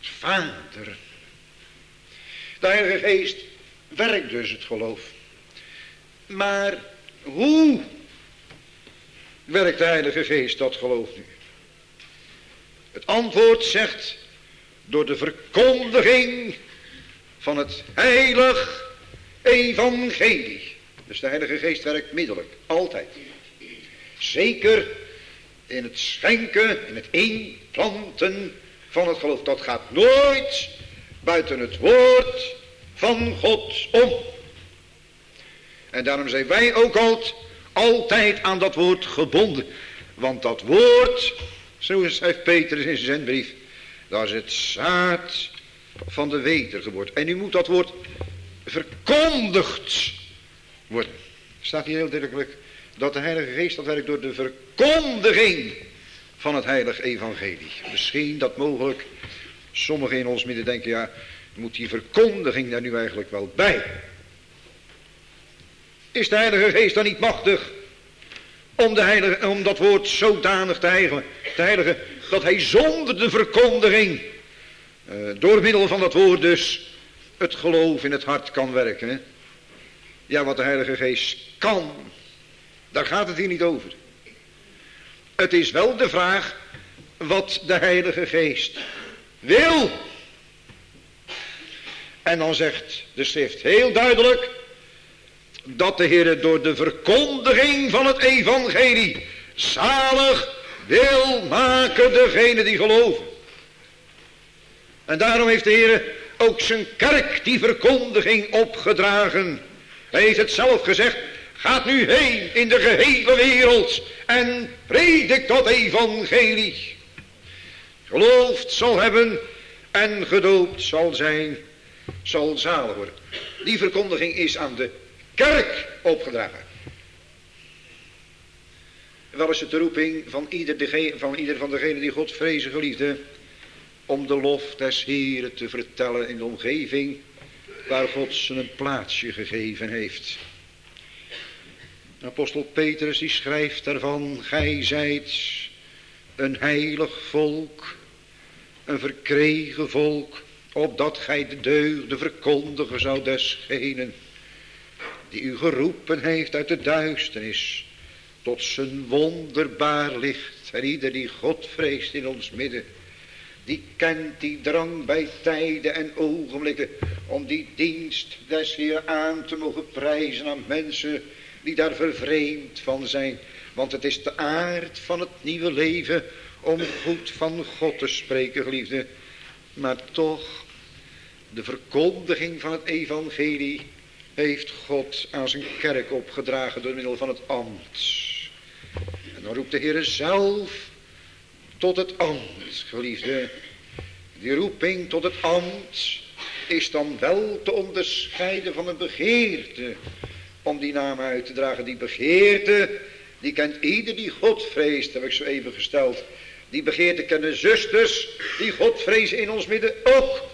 A: Vader. De Heilige Geest werkt dus het geloof. Maar hoe werkt de Heilige Geest dat geloof nu? Het antwoord zegt door de verkondiging van het heilig evangelie. Dus de Heilige Geest werkt middelijk, altijd. Zeker in het schenken, in het inplanten van het geloof. Dat gaat nooit buiten het woord van God om. En daarom zijn wij ook altijd, altijd aan dat woord gebonden. Want dat woord, zo schrijft Petrus in zijn zendbrief, dat is het zaad van de wedergeboorte. En nu moet dat woord verkondigd worden. Er staat hier heel duidelijk dat de Heilige Geest dat werkt door de verkondiging van het heilige evangelie. Misschien dat mogelijk sommigen in ons midden denken, ja, moet die verkondiging daar nu eigenlijk wel bij? Is de Heilige Geest dan niet machtig om, de heilige, om dat woord zodanig te heiligen, te heiligen dat hij zonder de verkondiging, uh, door middel van dat woord dus, het geloof in het hart kan werken? Hè? Ja, wat de Heilige Geest kan, daar gaat het hier niet over. Het is wel de vraag wat de Heilige Geest wil. En dan zegt de schrift heel duidelijk dat de Heer door de verkondiging van het evangelie zalig wil maken degene die geloven. En daarom heeft de Heer ook zijn kerk die verkondiging opgedragen. Hij heeft het zelf gezegd, gaat nu heen in de gehele wereld en predik dat evangelie. Geloofd zal hebben en gedoopt zal zijn, zal zalig worden. Die verkondiging is aan de kerk opgedragen. Wel is het de roeping van ieder, de, van ieder van degenen die God vrezen geliefde, om de lof des Heeren te vertellen in de omgeving waar God ze een plaatsje gegeven heeft. Apostel Petrus die schrijft daarvan, gij zijt een heilig volk, een verkregen volk, opdat gij de deugden verkondigen zou desgenen die u geroepen heeft uit de duisternis tot zijn wonderbaar licht. En ieder die God vreest in ons midden, die kent die drang bij tijden en ogenblikken om die dienst des Heer aan te mogen prijzen aan mensen die daar vervreemd van zijn. Want het is de aard van het nieuwe leven om goed van God te spreken, geliefde. Maar toch, de verkondiging van het evangelie heeft God aan zijn kerk opgedragen door middel van het ambt. En dan roept de Heer zelf tot het ambt, geliefde. Die roeping tot het ambt is dan wel te onderscheiden van een begeerte om die naam uit te dragen. Die begeerte, die kent ieder die God vreest, heb ik zo even gesteld. Die begeerte kennen zusters die God vrezen in ons midden ook.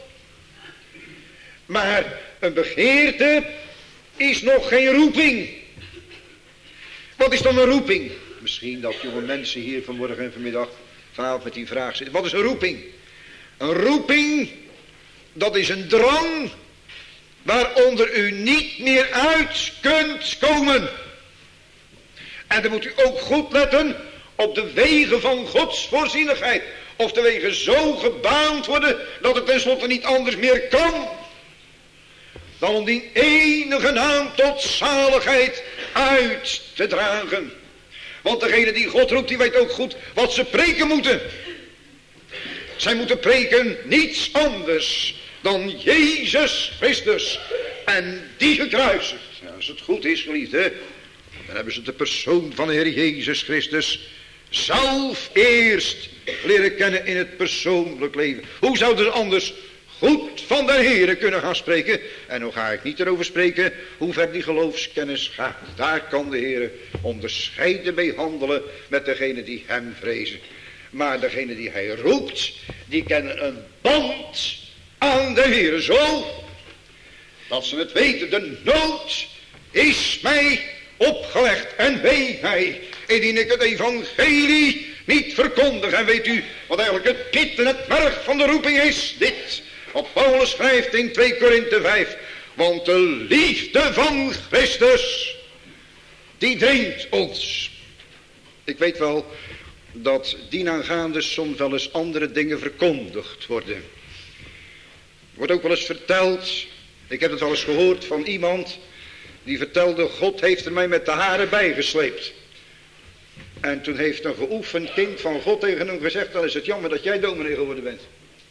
A: Maar een begeerte is nog geen roeping. Wat is dan een roeping? Misschien dat jonge mensen hier vanmorgen en vanmiddag vanavond met die vraag zitten. Wat is een roeping? Een roeping, dat is een drang waaronder u niet meer uit kunt komen. En dan moet u ook goed letten op de wegen van Gods voorzienigheid. Of de wegen zo gebaand worden dat het tenslotte niet anders meer kan dan om die enige naam tot zaligheid uit te dragen. Want degene die God roept, die weet ook goed wat ze preken moeten. Zij moeten preken niets anders dan Jezus Christus en die gekruisigd. Ja, als het goed is, geliefde, dan hebben ze de persoon van de Heer Jezus Christus zelf eerst leren kennen in het persoonlijk leven. Hoe zouden ze anders goed van de Heer kunnen gaan spreken? En nu ga ik niet erover spreken hoe ver die geloofskennis gaat. Daar kan de Heer onderscheiden mee handelen met degene die hem vrezen. Maar degene die hij roept, die kennen een band aan de Heer zo, dat ze het weten, de nood is mij opgelegd en wee mij, indien ik het evangelie niet verkondigen. En weet u wat eigenlijk het pit en het merg van de roeping is? Dit, wat Paulus schrijft in twee Korinthe vijf. Want de liefde van Christus, die dringt ons. Ik weet wel dat dienaangaande soms wel eens andere dingen verkondigd worden. Wordt ook wel eens verteld, ik heb het wel eens gehoord van iemand die vertelde, God heeft er mij met de haren bijgesleept. En toen heeft een geoefend kind van God tegen hem gezegd, dan is het jammer dat jij dominee geworden bent.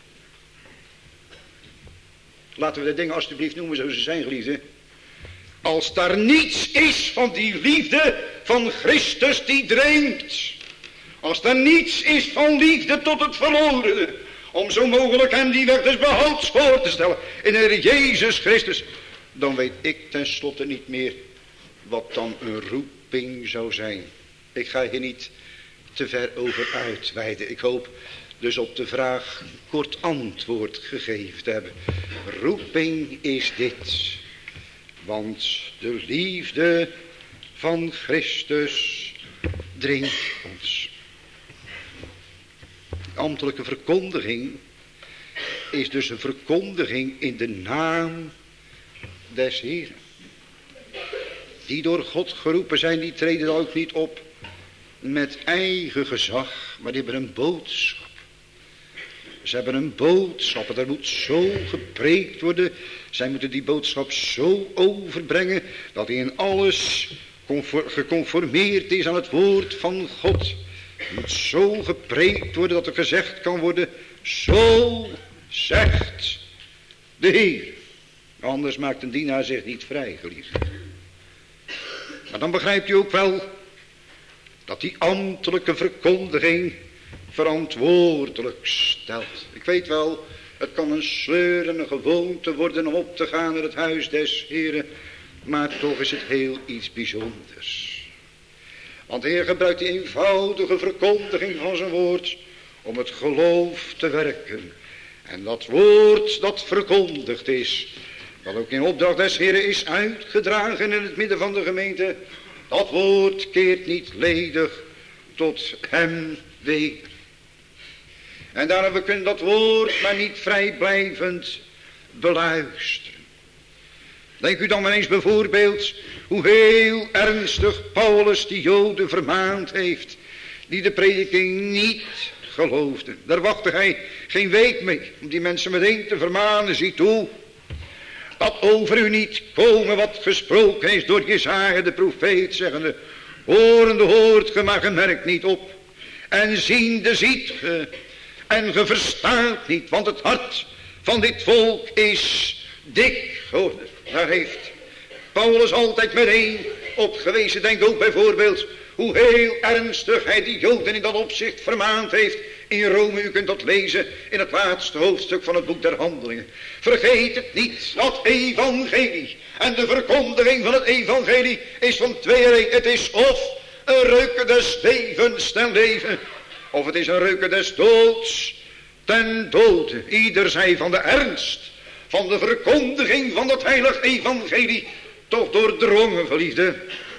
A: Laten we de dingen alsjeblieft noemen zoals ze zijn, geliefden. Als daar niets is van die liefde van Christus die dringt. Als er niets is van liefde tot het verlorene. Om zo mogelijk hem die weg des behouds voor te stellen. In de Heer Jezus Christus. Dan weet ik tenslotte niet meer wat dan een roeping zou zijn. Ik ga hier niet te ver over uitweiden. Ik hoop dus op de vraag kort antwoord gegeven te hebben. Roeping is dit. Want de liefde van Christus dringt ons. De ambtelijke verkondiging is dus een verkondiging in de naam des Heeren. Die door God geroepen zijn, die treden dan ook niet op met eigen gezag, maar die hebben een boodschap. Ze hebben een boodschap, er moet zo gepreekt worden. Zij moeten die boodschap zo overbrengen dat hij in alles geconformeerd is aan het woord van God. Het moet zo gepreekt worden dat er gezegd kan worden, zo zegt de Heer. Anders maakt een dienaar zich niet vrij, geliefd. Maar dan begrijpt u ook wel dat die ambtelijke verkondiging verantwoordelijk stelt. Ik weet wel, het kan een sleur en een gewoonte worden om op te gaan naar het huis des Heren, maar toch is het heel iets bijzonders. Want de Heer gebruikt die eenvoudige verkondiging van zijn woord om het geloof te werken. En dat woord dat verkondigd is, dat ook in opdracht des Heren is uitgedragen in het midden van de gemeente, dat woord keert niet ledig tot hem weer. En daarom we kunnen dat woord maar niet vrijblijvend beluisteren. Denk u dan maar eens bijvoorbeeld hoe heel ernstig Paulus die Joden vermaand heeft, die de prediking niet geloofden. Daar wachtte hij geen week mee om die mensen meteen te vermanen. Zie toe, dat over u niet komen wat gesproken is door Jesaja de profeet, zeggende, horende hoort ge, maar ge merkt niet op, en ziende ziet ge, en ge verstaat niet, want het hart van dit volk is dik geworden. Daar heeft Paulus altijd meteen op gewezen. Denk ook bijvoorbeeld hoe heel ernstig hij die Joden in dat opzicht vermaand heeft. In Rome, u kunt dat lezen in het laatste hoofdstuk van het boek der Handelingen. Vergeet het niet, dat evangelie en de verkondiging van het evangelie is van tweeërlei. Het is of een reuken des levens ten leven, of het is een reuken des doods ten dode. Ieder zij van de ernst van de verkondiging van het heilig evangelie toch doordrongen, geliefde.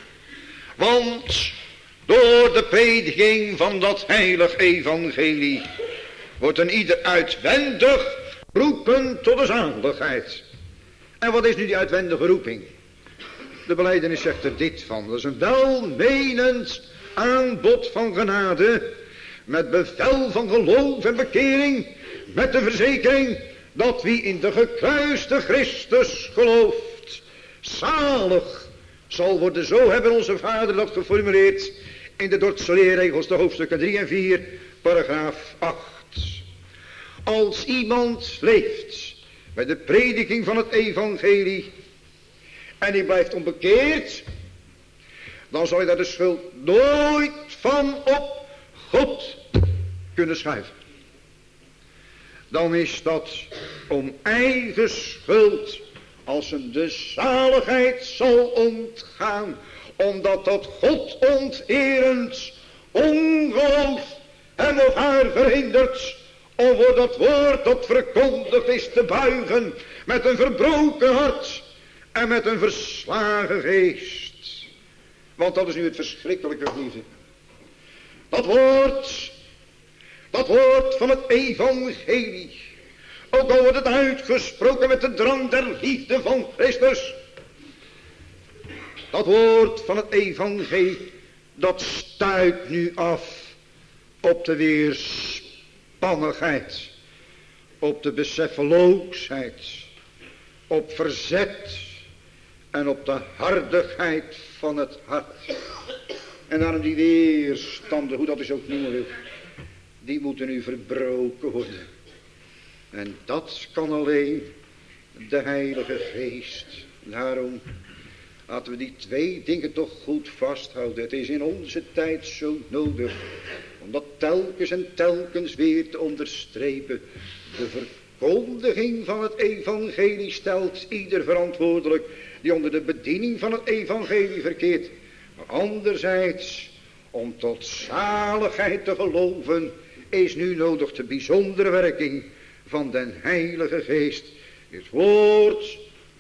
A: Want door de prediking van dat heilig evangelie wordt een ieder uitwendig roepen tot de zaligheid. En wat is nu die uitwendige roeping? De belijdenis zegt er dit van. Dat is een welmenend aanbod van genade, met bevel van geloof en bekering, met de verzekering dat wie in de gekruiste Christus gelooft, zalig zal worden. Zo hebben onze vader dat geformuleerd in de Dordtse leerregels, de hoofdstukken drie en vier, paragraaf acht. Als iemand leeft bij de prediking van het evangelie en die blijft onbekeerd, dan zal je daar de schuld nooit van op God kunnen schuiven. Dan is dat om eigen schuld, als hem de zaligheid zal ontgaan, omdat dat God onterend ongeloof hem of haar verhindert om voor dat woord dat verkondigd is te buigen met een verbroken hart en met een verslagen geest. Want dat is nu het verschrikkelijke, liefde. Dat woord, dat woord van het evangelie, ook al wordt het uitgesproken met de drang der liefde van Christus. Dat woord van het evangelie, dat stuit nu af op de weerspannigheid, op de beseffeloosheid, op verzet en op de hardigheid van het hart. En daarom die weerstanden, hoe dat is ook noemen wil, die moeten nu verbroken worden. En dat kan alleen de Heilige Geest. Daarom laten we die twee dingen toch goed vasthouden. Het is in onze tijd zo nodig om dat telkens en telkens weer te onderstrepen. De verkondiging van het evangelie stelt ieder verantwoordelijk die onder de bediening van het evangelie verkeert. Maar anderzijds, om tot zaligheid te geloven, is nu nodig de bijzondere werking van den Heilige Geest. Het woord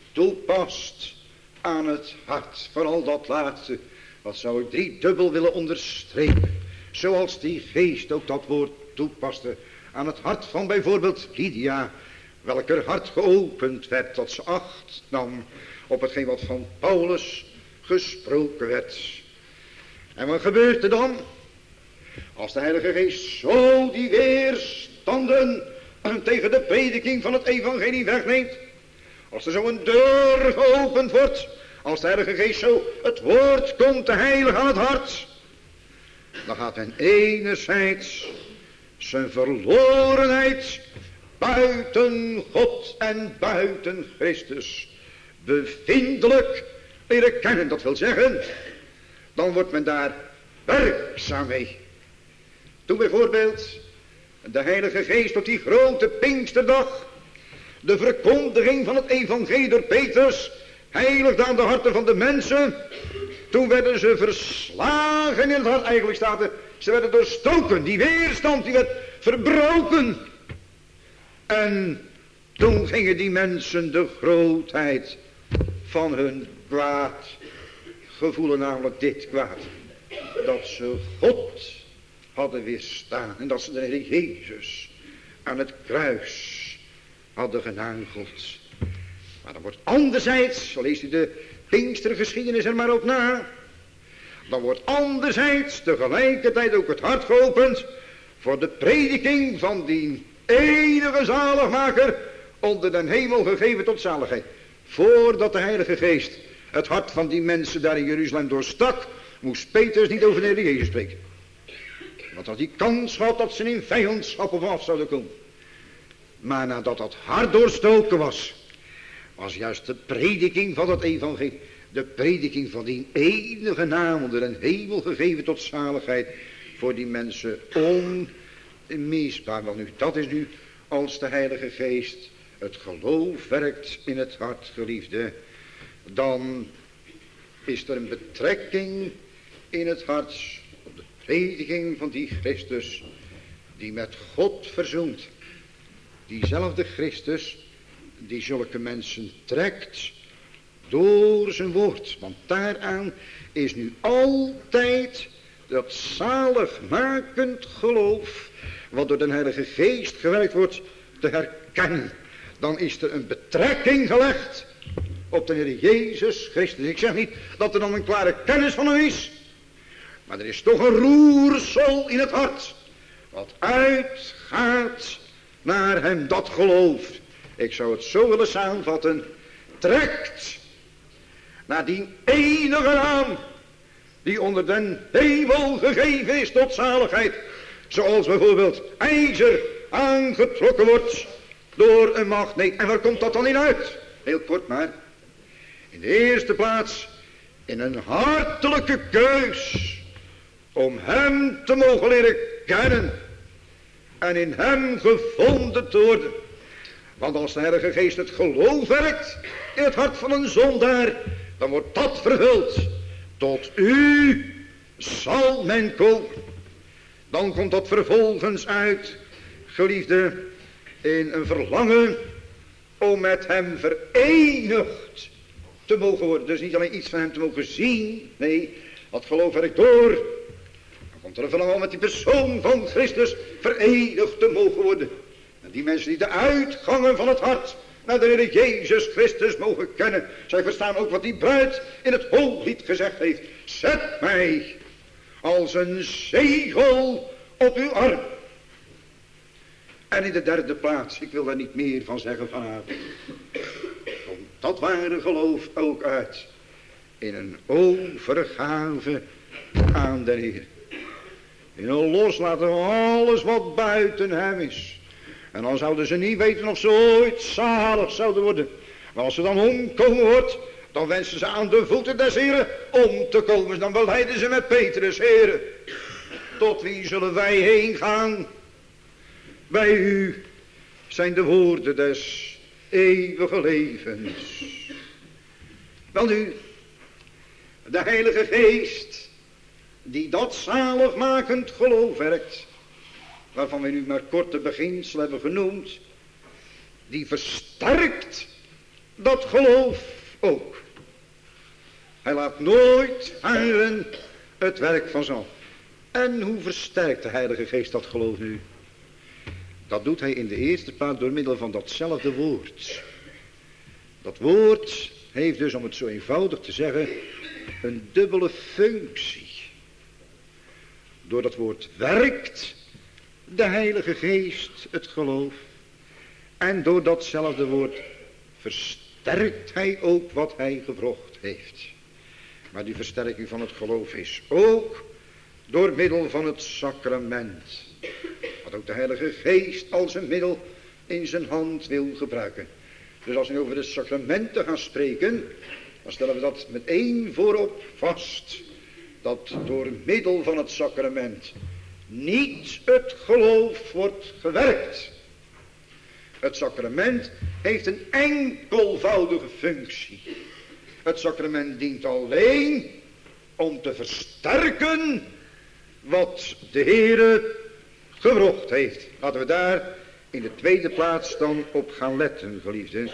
A: toepast aan het hart. Vooral dat laatste, wat zou ik driedubbel willen onderstrepen. Zoals die Geest ook dat woord toepaste aan het hart van bijvoorbeeld Lydia, welker hart geopend werd dat ze acht nam op hetgeen wat van Paulus gesproken werd. En wat gebeurt er dan? Als de Heilige Geest zo die weerstanden tegen de prediking van het evangelie wegneemt. Als er zo een deur geopend wordt. Als de Heilige Geest zo het woord komt te heilig aan het hart. Dan gaat men enerzijds zijn verlorenheid buiten God en buiten Christus bevindelijk leren kennen. Dat wil zeggen, dan wordt men daar werkzaam mee. Toen bijvoorbeeld de Heilige Geest op die grote Pinksterdag de verkondiging van het evangelie door Petrus heiligde aan de harten van de mensen. Toen werden ze verslagen in het hart. Eigenlijk staat er, ze werden doorstoken. Die weerstand die werd verbroken. En toen gingen die mensen de grootheid van hun kwaad gevoelen, namelijk dit kwaad. Dat ze God hadden weerstaan. En dat ze de Heer Jezus aan het kruis hadden genageld. Maar dan wordt anderzijds, zo leest u de Pinkstergeschiedenis er maar op na. Dan wordt anderzijds tegelijkertijd ook het hart geopend voor de prediking van die enige zaligmaker onder den hemel gegeven tot zaligheid. Voordat de Heilige Geest het hart van die mensen daar in Jeruzalem doorstak, moest Petrus niet over de Heer Jezus spreken. Want als die kans had dat ze in vijandschap op af zouden komen. Maar nadat dat hart doorstoken was, was juist de prediking van het evangelie, de prediking van die enige naam onder een hemel gegeven tot zaligheid, voor die mensen onmisbaar. Want nu, dat is nu als de Heilige Geest het geloof werkt in het hart, geliefde, dan is er een betrekking in het hart op de prediking van die Christus die met God verzoent. Diezelfde Christus die zulke mensen trekt door zijn woord. Want daaraan is nu altijd dat zaligmakend geloof wat door de Heilige Geest gewerkt wordt te herkennen. Dan is er een betrekking gelegd op de Heer Jezus Christus. Ik zeg niet dat er dan een klare kennis van hem is. Maar er is toch een roersel in het hart. Wat uitgaat naar hem dat gelooft. Ik zou het zo willen samenvatten. Trekt naar die enige naam die onder den hemel gegeven is tot zaligheid. Zoals bijvoorbeeld ijzer aangetrokken wordt door een magneet. En waar komt dat dan in uit? Heel kort maar. In de eerste plaats in een hartelijke keus om hem te mogen leren kennen en in hem gevonden te worden. Want als de Heilige Geest het geloof werkt in het hart van een zondaar, dan wordt dat vervuld. Tot u zal men komen. Dan komt dat vervolgens uit, geliefde, in een verlangen om met hem verenigd te mogen worden. Dus niet alleen iets van hem te mogen zien. Nee, dat geloof werkt door. Dan Want er verlangen met die persoon van Christus verenigd te mogen worden. En die mensen die de uitgangen van het hart naar de Heer Jezus Christus mogen kennen. Zij verstaan ook wat die bruid in het Hooglied gezegd heeft. Zet mij als een zegel op uw arm. En in de derde plaats, ik wil daar niet meer van zeggen vanavond. Komt dat ware geloof ook uit in een overgave aan de Heer. In een loslaten van alles wat buiten hem is. En dan zouden ze niet weten of ze ooit zalig zouden worden. Maar als ze dan omkomen wordt, dan wensen ze aan de voeten des Heren om te komen. Dan belijden ze met Petrus, Heren, tot wie zullen wij heen gaan? Bij u zijn de woorden des eeuwige levens. Welnu, de Heilige Geest, die dat zaligmakend geloof werkt, waarvan we nu maar korte beginsel hebben genoemd, die versterkt dat geloof ook. Hij laat nooit varen het werk van zo. En hoe versterkt de Heilige Geest dat geloof nu? Dat doet hij in de eerste plaats door middel van datzelfde woord. Dat woord heeft dus, om het zo eenvoudig te zeggen, een dubbele functie. Door dat woord werkt de Heilige Geest het geloof. En door datzelfde woord versterkt hij ook wat hij gewrocht heeft. Maar die versterking van het geloof is ook door middel van het sacrament. Wat ook de Heilige Geest als een middel in zijn hand wil gebruiken. Dus als we over de sacramenten gaan spreken, dan stellen we dat met één voorop vast. Dat door middel van het sacrament niet het geloof wordt gewerkt. Het sacrament heeft een enkelvoudige functie. Het sacrament dient alleen om te versterken wat de Heere gewrocht heeft. Laten we daar in de tweede plaats dan op gaan letten, geliefden.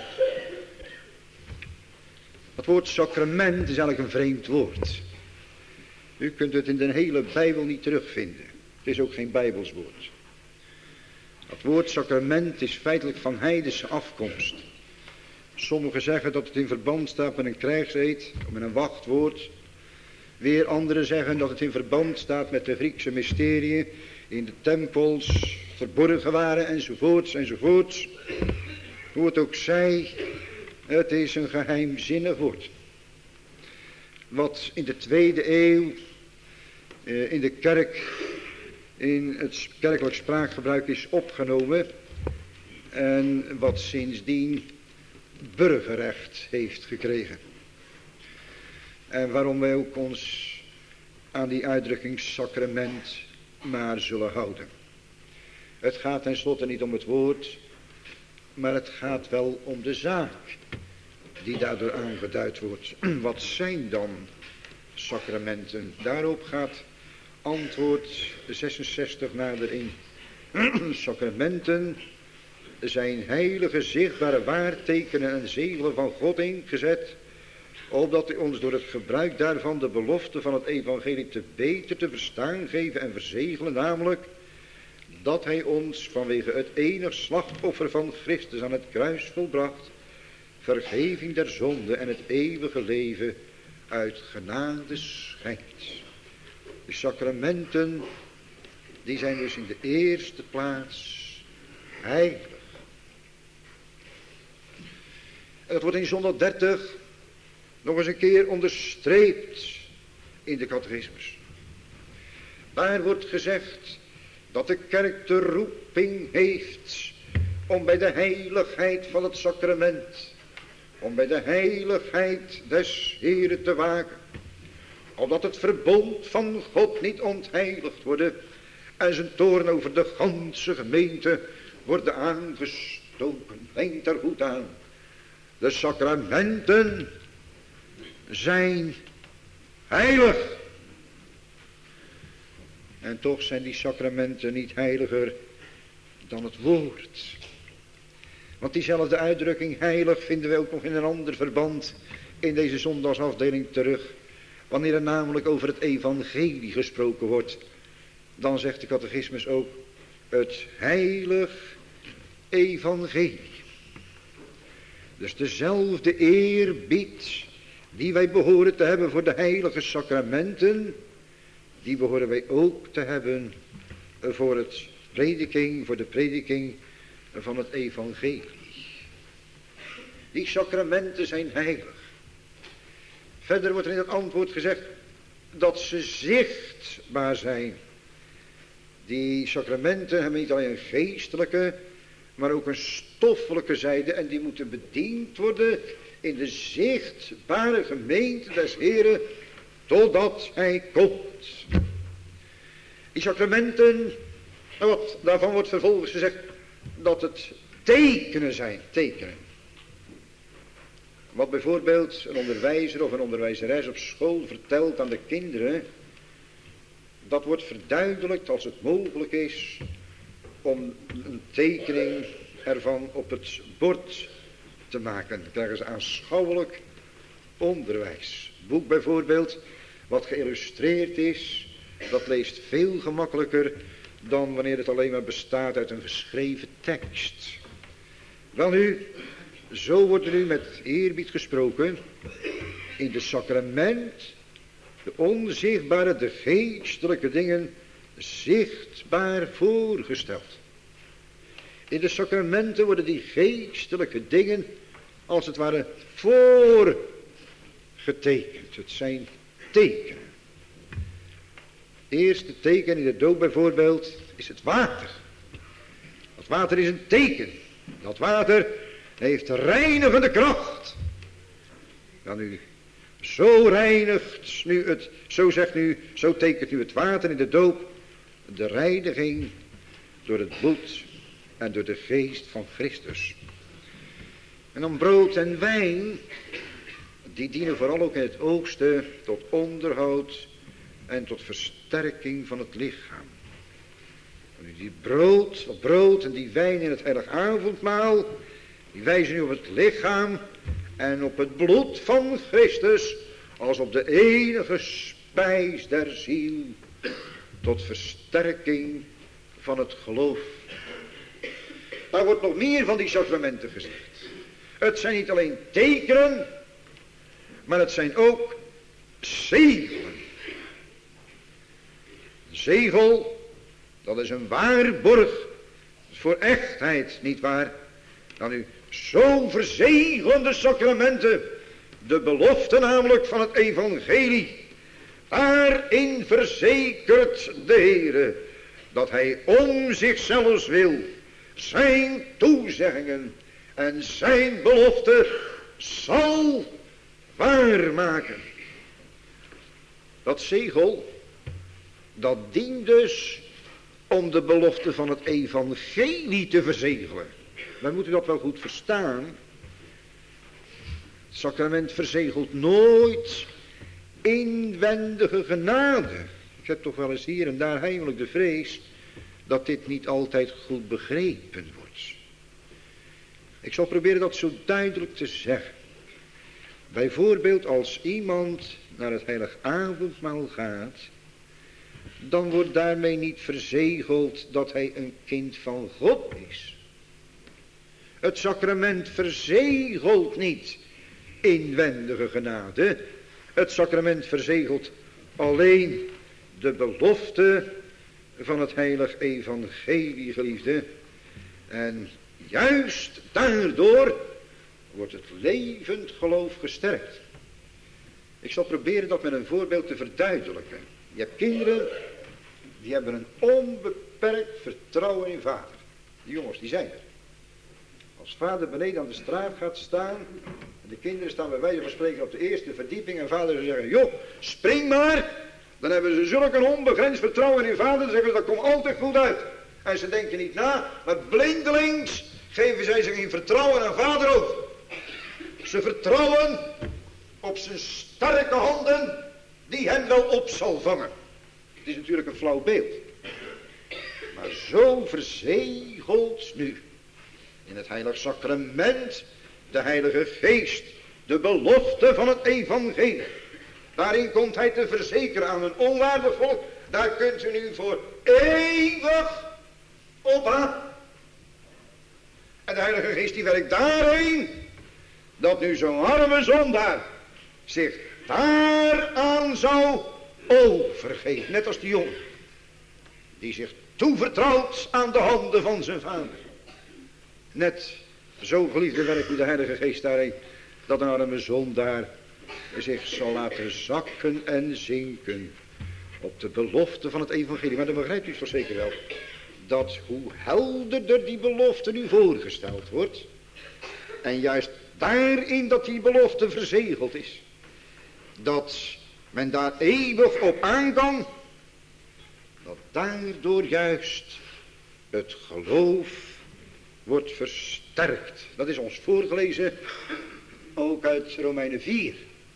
A: Het woord sacrament is eigenlijk een vreemd woord. U kunt het in de hele Bijbel niet terugvinden. Het is ook geen Bijbels woord. Het woord sacrament is feitelijk van heidense afkomst. Sommigen zeggen dat het in verband staat met een krijgseed, met een wachtwoord. Weer anderen zeggen dat het in verband staat met de Griekse mysteriën in de tempels verborgen waren enzovoorts enzovoorts. Hoe het ook zij, het is een geheimzinnig woord. Wat in de tweede eeuw eh, in de kerk, in het kerkelijk spraakgebruik is opgenomen. En wat sindsdien burgerrecht heeft gekregen. En waarom wij ook ons aan die uitdrukking sacrament maar zullen houden. Het gaat tenslotte niet om het woord, maar het gaat wel om de zaak die daardoor aangeduid wordt. Wat zijn dan sacramenten? Daarop gaat antwoord zesenzestig nader in. Sacramenten zijn heilige zichtbare waartekenen en zegelen van God ingezet, opdat hij ons door het gebruik daarvan de belofte van het evangelie te beter te verstaan geven en verzegelen, namelijk dat hij ons vanwege het enig slachtoffer van Christus aan het kruis volbracht, vergeving der zonde en het eeuwige leven uit genade schenkt. De sacramenten, die zijn dus in de eerste plaats heilig. En dat wordt in zondag dertig nog eens een keer onderstreept in de catechismus. Daar wordt gezegd dat de kerk de roeping heeft om bij de heiligheid van het sacrament, om bij de heiligheid des Heeren te waken, opdat het verbond van God niet ontheiligd worden en zijn toorn over de ganse gemeente worden aangestoken. Denk daar goed aan. De sacramenten zijn heilig. En toch zijn die sacramenten niet heiliger dan het woord. Want diezelfde uitdrukking heilig vinden we ook nog in een ander verband in deze zondagsafdeling terug. Wanneer er namelijk over het evangelie gesproken wordt. dan zegt de catechismus ook het heilig evangelie. Dus dezelfde eerbied die wij behoren te hebben voor de heilige sacramenten, die behoren wij ook te hebben voor het prediking, voor de prediking van het evangelie. Die sacramenten zijn heilig. Verder wordt er in het antwoord gezegd dat ze zichtbaar zijn. Die sacramenten hebben niet alleen een geestelijke, maar ook een stoffelijke zijde. En die moeten bediend worden in de zichtbare gemeente des Heren, totdat hij komt. Die sacramenten, wat, daarvan wordt vervolgens gezegd dat het tekenen zijn, tekenen. Wat bijvoorbeeld een onderwijzer of een onderwijzeres op school vertelt aan de kinderen, dat wordt verduidelijkt als het mogelijk is om een tekening ervan op het bord te maken. Dan krijgen ze aanschouwelijk onderwijs. Boek bijvoorbeeld, wat geïllustreerd is, dat leest veel gemakkelijker dan wanneer het alleen maar bestaat uit een geschreven tekst. Wel nu, zo wordt er nu met eerbied gesproken in de sacrament, de onzichtbare, de geestelijke dingen zichtbaar voorgesteld. In de sacramenten worden die geestelijke dingen als het ware voorgetekend. Het zijn tekenen. Het eerste teken in de doop bijvoorbeeld is het water. Dat water is een teken. Dat water heeft reinigende kracht. Ja, nu, zo reinigt nu het, zo zegt nu, zo tekent nu het water in de doop de reiniging door het bloed en door de geest van Christus. En dan brood en wijn, die dienen vooral ook in het oogsten tot onderhoud en tot versterking van het lichaam. En die brood, dat brood en die wijn in het heilig avondmaal, die wijzen nu op het lichaam en op het bloed van Christus als op de enige spijs der ziel tot versterking van het geloof. Daar wordt nog meer van die sacramenten gezegd. Het zijn niet alleen tekenen, maar het zijn ook zegelen. Zegel, dat is een waarborg voor echtheid, niet waar? Dan nu, zo verzegelen de sacramenten de belofte namelijk van het evangelie. Daarin verzekert de Heere dat hij om zichzelf wil zijn toezeggingen en zijn belofte zal waarmaken. Dat zegel, dat dient dus om de belofte van het evangelie te verzegelen. Maar moet u dat wel goed verstaan. Het sacrament verzegelt nooit inwendige genade. Ik heb toch wel eens hier en daar heimelijk de vrees dat dit niet altijd goed begrepen wordt. Ik zal proberen dat zo duidelijk te zeggen. Bijvoorbeeld als iemand naar het heilig avondmaal gaat, dan wordt daarmee niet verzegeld dat hij een kind van God is. Het sacrament verzegelt niet inwendige genade. Het sacrament verzegelt alleen de belofte van het heilig evangelie, geliefde. En juist daardoor wordt het levend geloof gesterkt. Ik zal proberen dat met een voorbeeld te verduidelijken. Je hebt kinderen, die hebben een onbeperkt vertrouwen in vader. Die jongens, die zijn er. Als vader beneden aan de straat gaat staan, en de kinderen staan bij wijze van spreken op de eerste verdieping, en vader zou zeggen, joh, spring maar. Dan hebben ze zulk een onbegrensd vertrouwen in vader, dan zeggen ze, dat komt altijd goed uit. En ze denken niet na, maar blindelings geven zij zich in vertrouwen aan vader ook. Ze vertrouwen op zijn sterke handen, die hem wel op zal vangen. Het is natuurlijk een flauw beeld. Maar zo verzegelt nu in het heilig sacrament de heilige geest de belofte van het evangelie. Daarin komt hij te verzekeren aan een onwaardig volk Daar kunt u nu voor eeuwig op aan. En de Heilige Geest die werkt daarheen, dat nu zo'n arme zondaar zich daaraan zou overgeven. Net als die jongen, die zich toevertrouwt aan de handen van zijn vader. Net zo, geliefde, werkt nu de Heilige Geest daarheen, dat een arme zondaar zich zal laten zakken en zinken op de belofte van het evangelie. Maar dan begrijpt u toch zeker wel, dat hoe helderder die belofte nu voorgesteld wordt, en juist daarin dat die belofte verzegeld is, dat men daar eeuwig op aan kan, dat daardoor juist het geloof wordt versterkt. Dat is ons voorgelezen, ook uit Romeinen vier.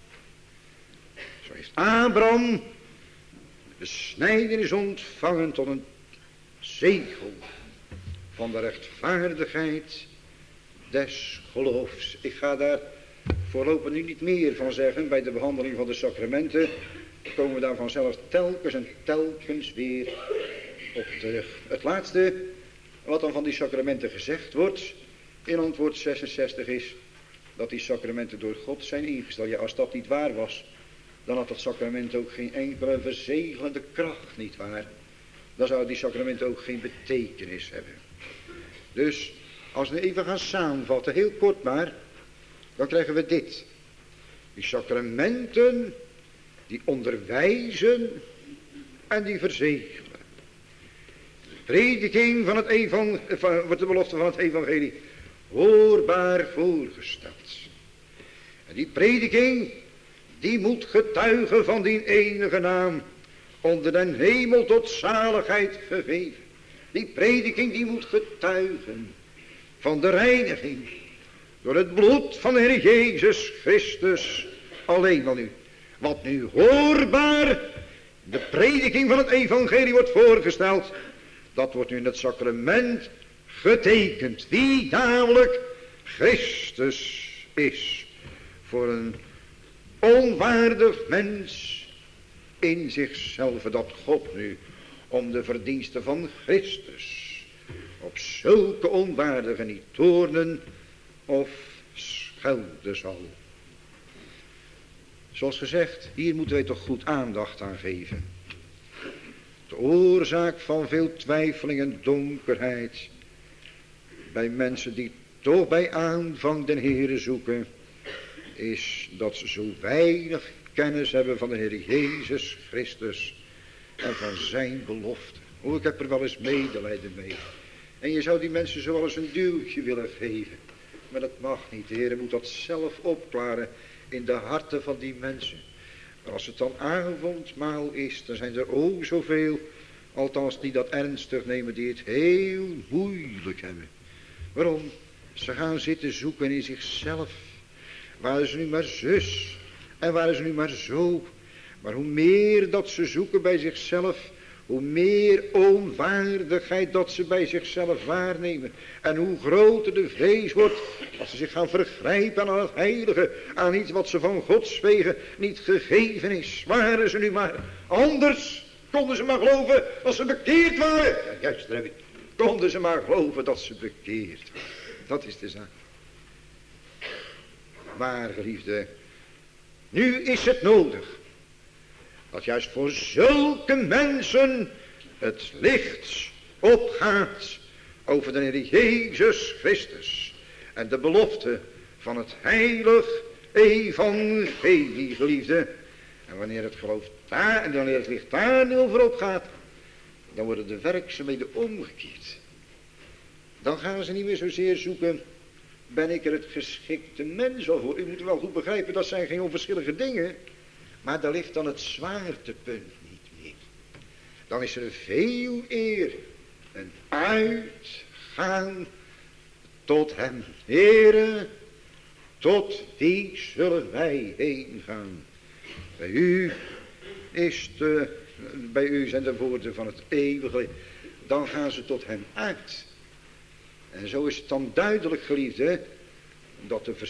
A: Zo heeft Abraham de besnijdenis ontvangen tot een zegel van de rechtvaardigheid des geloofs. Ik ga daar voorlopig nu niet meer van zeggen. Bij de behandeling van de sacramenten komen we daar vanzelf telkens en telkens weer op terug. Het laatste wat dan van die sacramenten gezegd wordt in antwoord zesenzestig is dat die sacramenten door God zijn ingesteld. Ja, als dat niet waar was, dan had dat sacrament ook geen enkele verzegelende kracht, niet waar? Dan zou die sacramenten ook geen betekenis hebben. Dus als we even gaan samenvatten, heel kort maar, dan krijgen we dit. Die sacramenten, die onderwijzen en die verzegelen. De prediking van het evangelie, wordt de belofte van het evangelie hoorbaar voorgesteld. En die prediking, die moet getuigen van die enige naam, onder den hemel tot zaligheid gegeven. Die prediking die moet getuigen van de reiniging door het bloed van de Heer Jezus Christus alleen al nu. Wat nu hoorbaar de prediking van het evangelie wordt voorgesteld, dat wordt nu in het sacrament getekend. Wie namelijk Christus is voor een onwaardig mens in zichzelf, dat God nu om de verdiensten van Christus op zulke onwaardigen niet toornen of schelden zal. Zoals gezegd, hier moeten wij toch goed aandacht aan geven. De oorzaak van veel twijfeling en donkerheid bij mensen die toch bij aanvang den Heere zoeken, is dat ze zo weinig kennis hebben van de Heer Jezus Christus en van zijn belofte. O, ik heb er wel eens medelijden mee. En je zou die mensen zo wel eens een duwtje willen geven. Maar dat mag niet. De Heer moet dat zelf opklaren in de harten van die mensen. Maar als het dan avondmaal is, dan zijn er o zoveel, althans die dat ernstig nemen, die het heel moeilijk hebben. Waarom? Ze gaan zitten zoeken in zichzelf. Waren ze nu maar zus en waren ze nu maar zo. Maar hoe meer dat ze zoeken bij zichzelf, hoe meer onwaardigheid dat ze bij zichzelf waarnemen. En hoe groter de vrees wordt als ze zich gaan vergrijpen aan het heilige, aan iets wat ze van Gods wegen niet gegeven is. Waren ze nu maar anders, konden ze maar geloven dat ze bekeerd waren. Ja, juist, daar heb ik. Konden ze maar geloven dat ze bekeerd waren. Dat is de zaak. Maar geliefde, nu is het nodig dat juist voor zulke mensen het licht opgaat over de Heer Jezus Christus en de belofte van het heilig evangelie, geliefde. En wanneer het geloof daar en wanneer het licht daar nu over opgaat, dan worden de werkzaamheden omgekeerd. Dan gaan ze niet meer zozeer zoeken, ben ik er het geschikte mens al voor? U moet wel goed begrijpen, dat zijn geen onverschillige dingen. Maar daar ligt dan het zwaartepunt niet meer. Dan is er veel eer een uitgaan tot hem. Heere, tot wie zullen wij heen gaan? Bij u is de, bij u zijn de woorden van het eeuwige. Dan gaan ze tot hem uit. En zo is het dan duidelijk, geliefde, dat de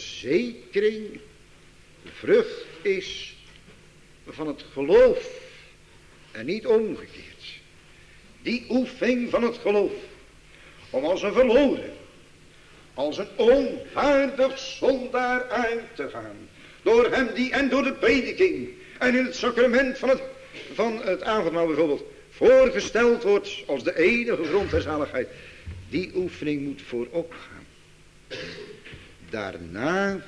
A: verzekering de vrucht is van het geloof en niet omgekeerd. Die oefening van het geloof, om als een verloren, als een onvaardig zondaar uit te gaan, door hem die en door de prediking en in het sacrament van het, van het avondmaal bijvoorbeeld, voorgesteld wordt als de enige grond der zaligheid. Die oefening moet voorop gaan. Daarna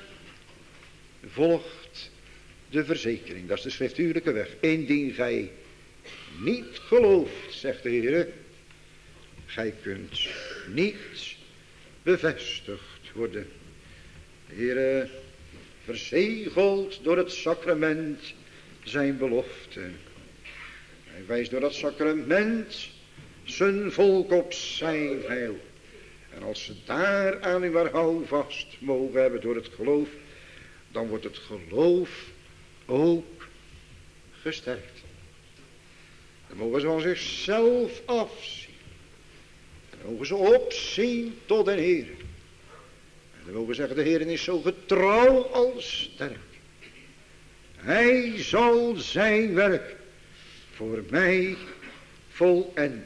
A: volgt de verzekering, dat is de schriftuurlijke weg. Indien gij niet gelooft, zegt de Heer, gij kunt niet bevestigd worden. De Heer verzegelt door het sacrament zijn belofte. Hij wijst door dat sacrament zijn volk op zijn heil. En als ze daaraan nu maar houvast mogen hebben door het geloof, dan wordt het geloof ook gesterkt. Dan mogen ze van zichzelf afzien. Dan mogen ze opzien tot de Heer. En dan mogen we zeggen, de Heer is zo getrouw als sterk. Hij zal zijn werk voor mij volenden.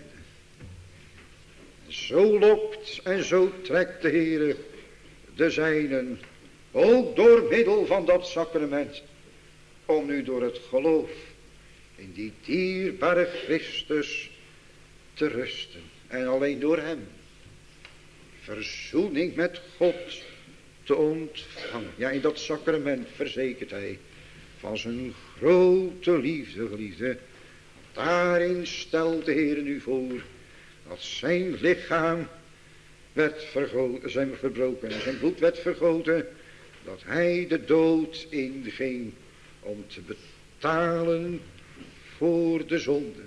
A: Zo lokt en zo trekt de Heer de zijnen, ook door middel van dat sacrament, om nu door het geloof in die dierbare Christus te rusten. En alleen door hem verzoening met God te ontvangen. Ja, in dat sacrament verzekert hij van zijn grote liefde, geliefde. Daarin stelt de Heer nu voor dat zijn lichaam werd vergoten, zijn verbroken en zijn bloed werd vergoten, dat hij de dood inging om te betalen voor de zonde.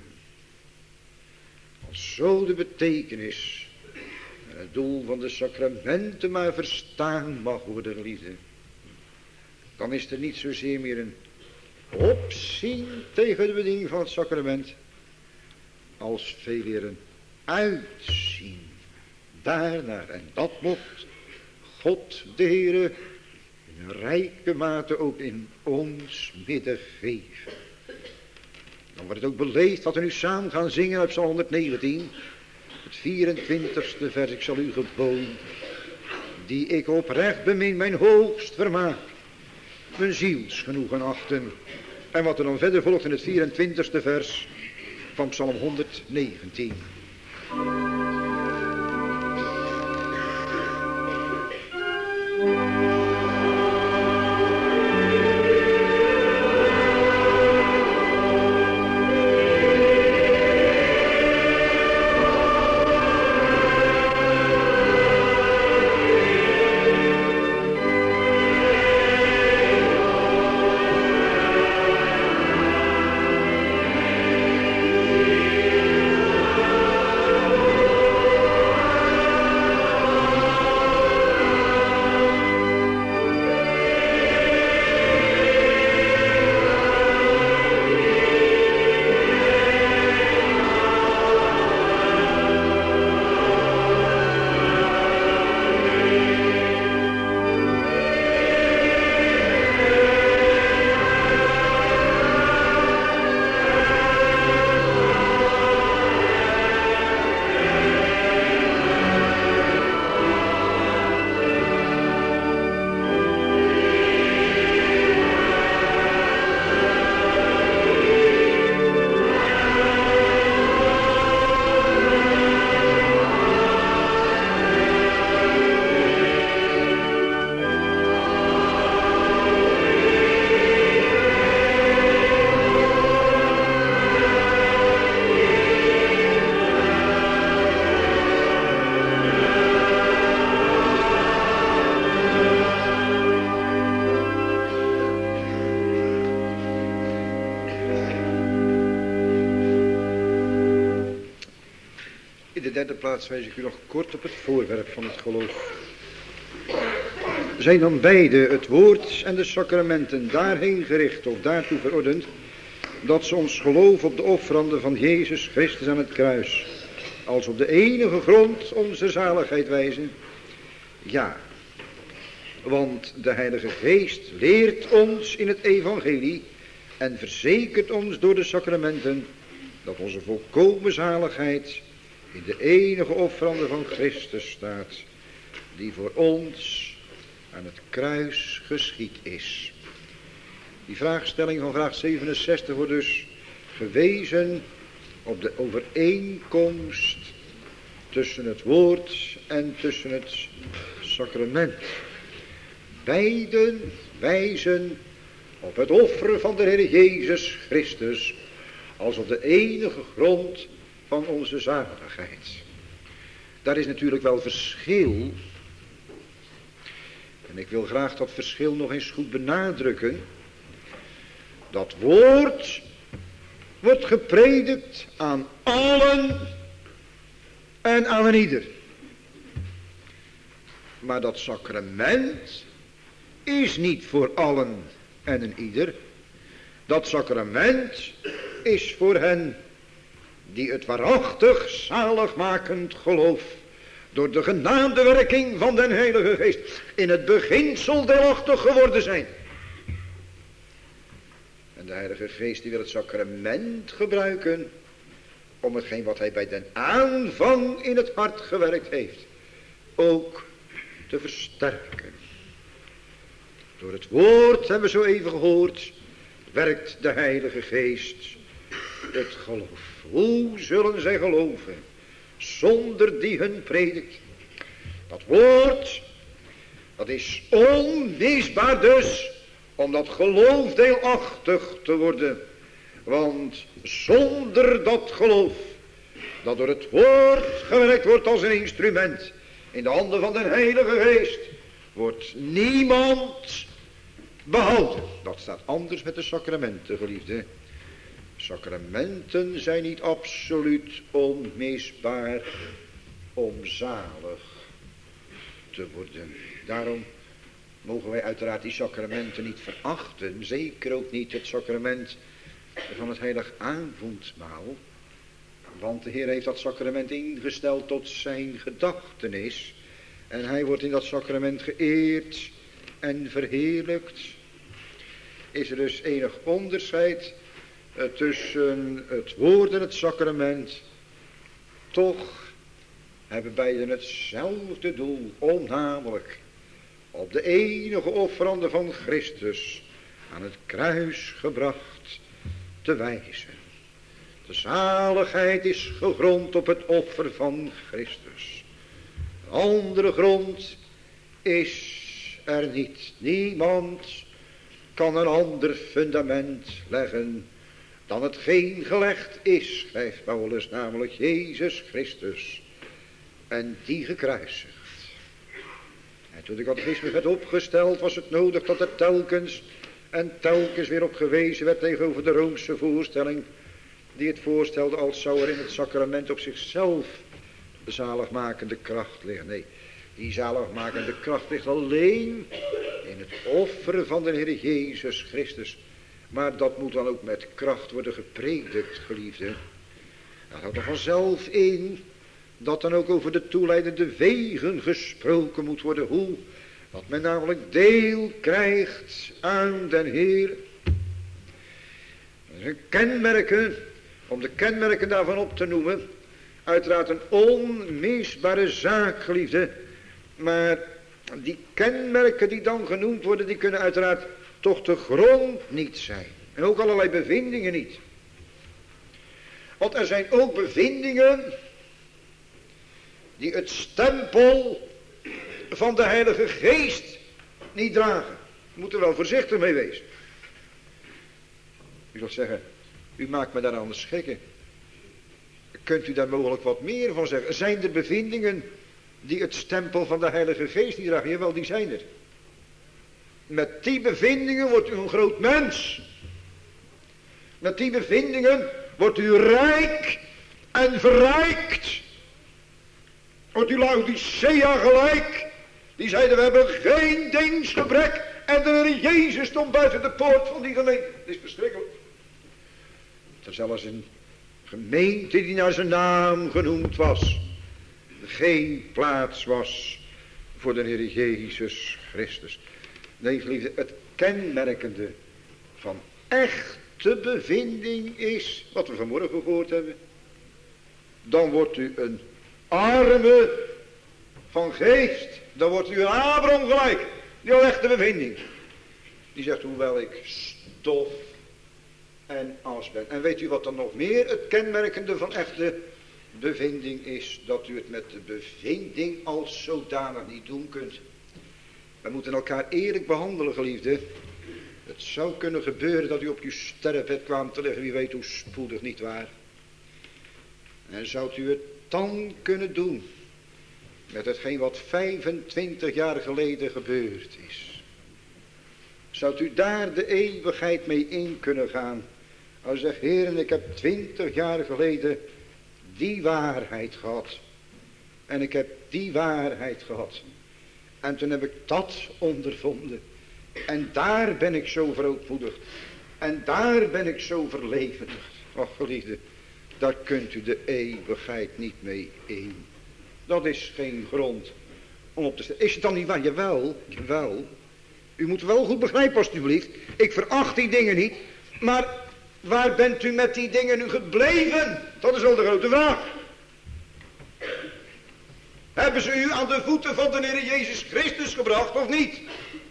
A: Als zo de betekenis en het doel van de sacramenten maar verstaan mag worden, geliefde, dan is er niet zozeer meer een opzien tegen de bediening van het sacrament, als veel meer een uitzien daarnaar. En dat mocht God de Heere in een rijke mate ook in ons midden geven. Dan wordt het ook beleefd wat we nu samen gaan zingen uit Psalm honderdnegentien. Het vierentwintigste vers. Ik zal u geboden, die ik oprecht bemin, mijn hoogst vermaak, mijn zielsgenoegen achten. En wat er dan verder volgt in het vierentwintigste vers van Psalm honderdnegentien. In de derde plaats wijs ik u nog kort op het voorwerp van het geloof. Zijn dan beide, het woord en de sacramenten, daarheen gericht of daartoe verordend, dat ze ons geloof op de offerande van Jezus Christus aan het kruis als op de enige grond onze zaligheid wijzen? Ja, want de Heilige Geest leert ons in het evangelie en verzekert ons door de sacramenten dat onze volkomen zaligheid in de enige offerande van Christus staat, die voor ons aan het kruis geschied is. Die vraagstelling van vraag zevenenzestig wordt dus gewezen op de overeenkomst tussen het woord en tussen het sacrament. Beiden wijzen op het offer van de Heer Jezus Christus als op de enige grond van onze zaligheid. Daar is natuurlijk wel verschil. En ik wil graag dat verschil nog eens goed benadrukken. Dat woord wordt gepredikt aan allen en aan een ieder. Maar dat sacrament is niet voor allen en een ieder. Dat sacrament is voor hen die het waarachtig zaligmakend geloof door de genadewerking van den Heilige Geest in het beginsel deelachtig geworden zijn. En de Heilige Geest die wil het sacrament gebruiken om hetgeen wat hij bij den aanvang in het hart gewerkt heeft ook te versterken. Door het woord, hebben we zo even gehoord, werkt de Heilige Geest het geloof. Hoe zullen zij geloven zonder die hun predikt? Dat woord, dat is onmisbaar dus om dat geloof deelachtig te worden. Want zonder dat geloof, dat door het woord gewerkt wordt als een instrument in de handen van de Heilige Geest, wordt niemand behouden. Dat staat anders met de sacramenten, geliefde. Sacramenten zijn niet absoluut onmisbaar om zalig te worden. Daarom mogen wij uiteraard die sacramenten niet verachten. Zeker ook niet het sacrament van het heilig avondmaal. Want de Heer heeft dat sacrament ingesteld tot zijn gedachtenis. En hij wordt in dat sacrament geëerd en verheerlijkt. Is er dus enig onderscheid uh, tussen het woord en het sacrament. Toch hebben beiden hetzelfde doel, namelijk op de enige offerande van Christus aan het kruis gebracht te wijzen. De zaligheid is gegrond op het offer van Christus. Een andere grond is er niet. Niemand kan een ander fundament leggen dan hetgeen gelegd is, schrijft Paulus, namelijk Jezus Christus en die gekruisigd. En toen de catechismus werd opgesteld, was het nodig dat er telkens en telkens weer op gewezen werd tegenover de Roomse voorstelling, die het voorstelde als zou er in het sacrament op zichzelf de zaligmakende kracht liggen. Nee, die zaligmakende kracht ligt alleen in het offeren van de Heer Jezus Christus. Maar dat moet dan ook met kracht worden gepredikt, geliefde. Dat houdt er vanzelf in dat dan ook over de toeleidende wegen gesproken moet worden. Hoe? Dat men namelijk deel krijgt aan den Heer. Dat is een kenmerken, om de kenmerken daarvan op te noemen. Uiteraard een onmisbare zaak, geliefde. Maar die kenmerken die dan genoemd worden, die kunnen uiteraard toch de grond niet zijn. En ook allerlei bevindingen niet. Want er zijn ook bevindingen die het stempel van de Heilige Geest niet dragen. Je moet er wel voorzichtig mee wezen. U zult zeggen, u maakt me daar aan de schikken. Kunt u daar mogelijk wat meer van zeggen? Zijn er bevindingen die het stempel van de Heilige Geest niet dragen? Jawel, die zijn er. Met die bevindingen wordt u een groot mens. Met die bevindingen wordt u rijk en verrijkt. Wordt u Laodicea gelijk. Die zeiden, we hebben geen dienstgebrek. En de Heer Jezus stond buiten de poort van die gemeente. Het is verschrikkelijk. Er zelfs een gemeente die naar zijn naam genoemd was, geen plaats was voor de Heer Jezus Christus. Nee, geliefde, het kenmerkende van echt rechte bevinding is, wat we vanmorgen gehoord hebben, dan wordt u een arme van geest. Dan wordt u een Abraham gelijk. Die rechte bevinding. Die zegt, hoewel ik stof en as ben. En weet u wat dan nog meer het kenmerkende van echte bevinding is? Dat u het met de bevinding als zodanig niet doen kunt. We moeten elkaar eerlijk behandelen, geliefde. Het zou kunnen gebeuren dat u op uw sterfbed kwam te liggen, wie weet hoe spoedig, niet waar. En zou u het dan kunnen doen met hetgeen wat vijfentwintig jaar geleden gebeurd is? Zou u daar de eeuwigheid mee in kunnen gaan? Als u zegt, heren, ik heb twintig jaar geleden die waarheid gehad. En ik heb die waarheid gehad. En toen heb ik dat ondervonden. En daar ben ik zo verootmoedigd. En daar ben ik zo verlevendigd. Och, geliefde, daar kunt u de eeuwigheid niet mee in. Dat is geen grond om op te stellen. Is het dan niet waar? Jawel, jawel. U moet wel goed begrijpen, alstublieft. Ik veracht die dingen niet. Maar waar bent u met die dingen nu gebleven? Dat is wel de grote vraag. Hebben ze u aan de voeten van de Heer Jezus Christus gebracht of niet?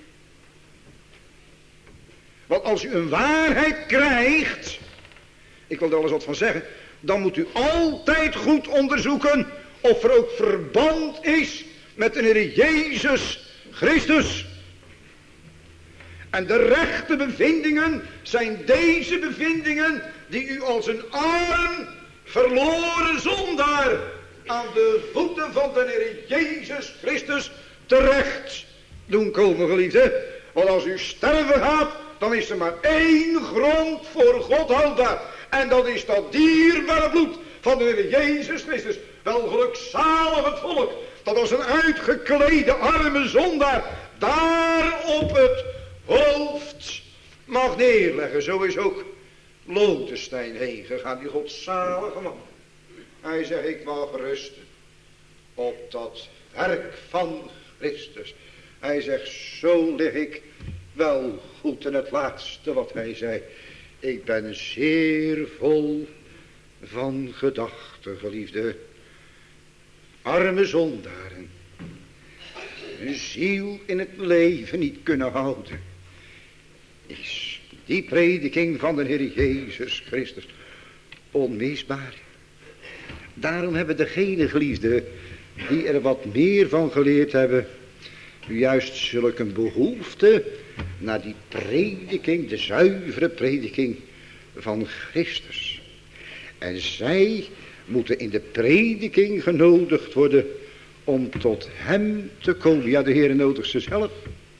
A: Want als u een waarheid krijgt, ik wil er alles wat van zeggen, dan moet u altijd goed onderzoeken of er ook verband is met de Heer Jezus Christus. En de rechte bevindingen zijn deze bevindingen die u als een arm verloren zondaar aan de voeten van de Heer Jezus Christus terecht doen komen, geliefde. Want als u sterven gaat, dan is er maar één grond voor God houdbaar. En dat is dat dierbare bloed van de Heer Jezus Christus. Wel gelukzalig het volk dat als een uitgeklede arme zondaar daar op het hoofd mag neerleggen. Zo is ook Lodenstein heen gegaan, die godzalige man. Hij zegt, ik mag rusten op dat werk van Christus. Hij zegt, zo lig ik wel goed. En het laatste wat hij zei, ik ben zeer vol van gedachten, geliefde. Arme zondaren, een ziel in het leven niet kunnen houden, is die prediking van de Heer Jezus Christus onmisbaar. Daarom hebben degenen, geliefden, die er wat meer van geleerd hebben, juist zulke een behoefte naar die prediking, de zuivere prediking van Christus. En zij moeten in de prediking genodigd worden om tot hem te komen. Ja, de Heer nodigt ze zelf.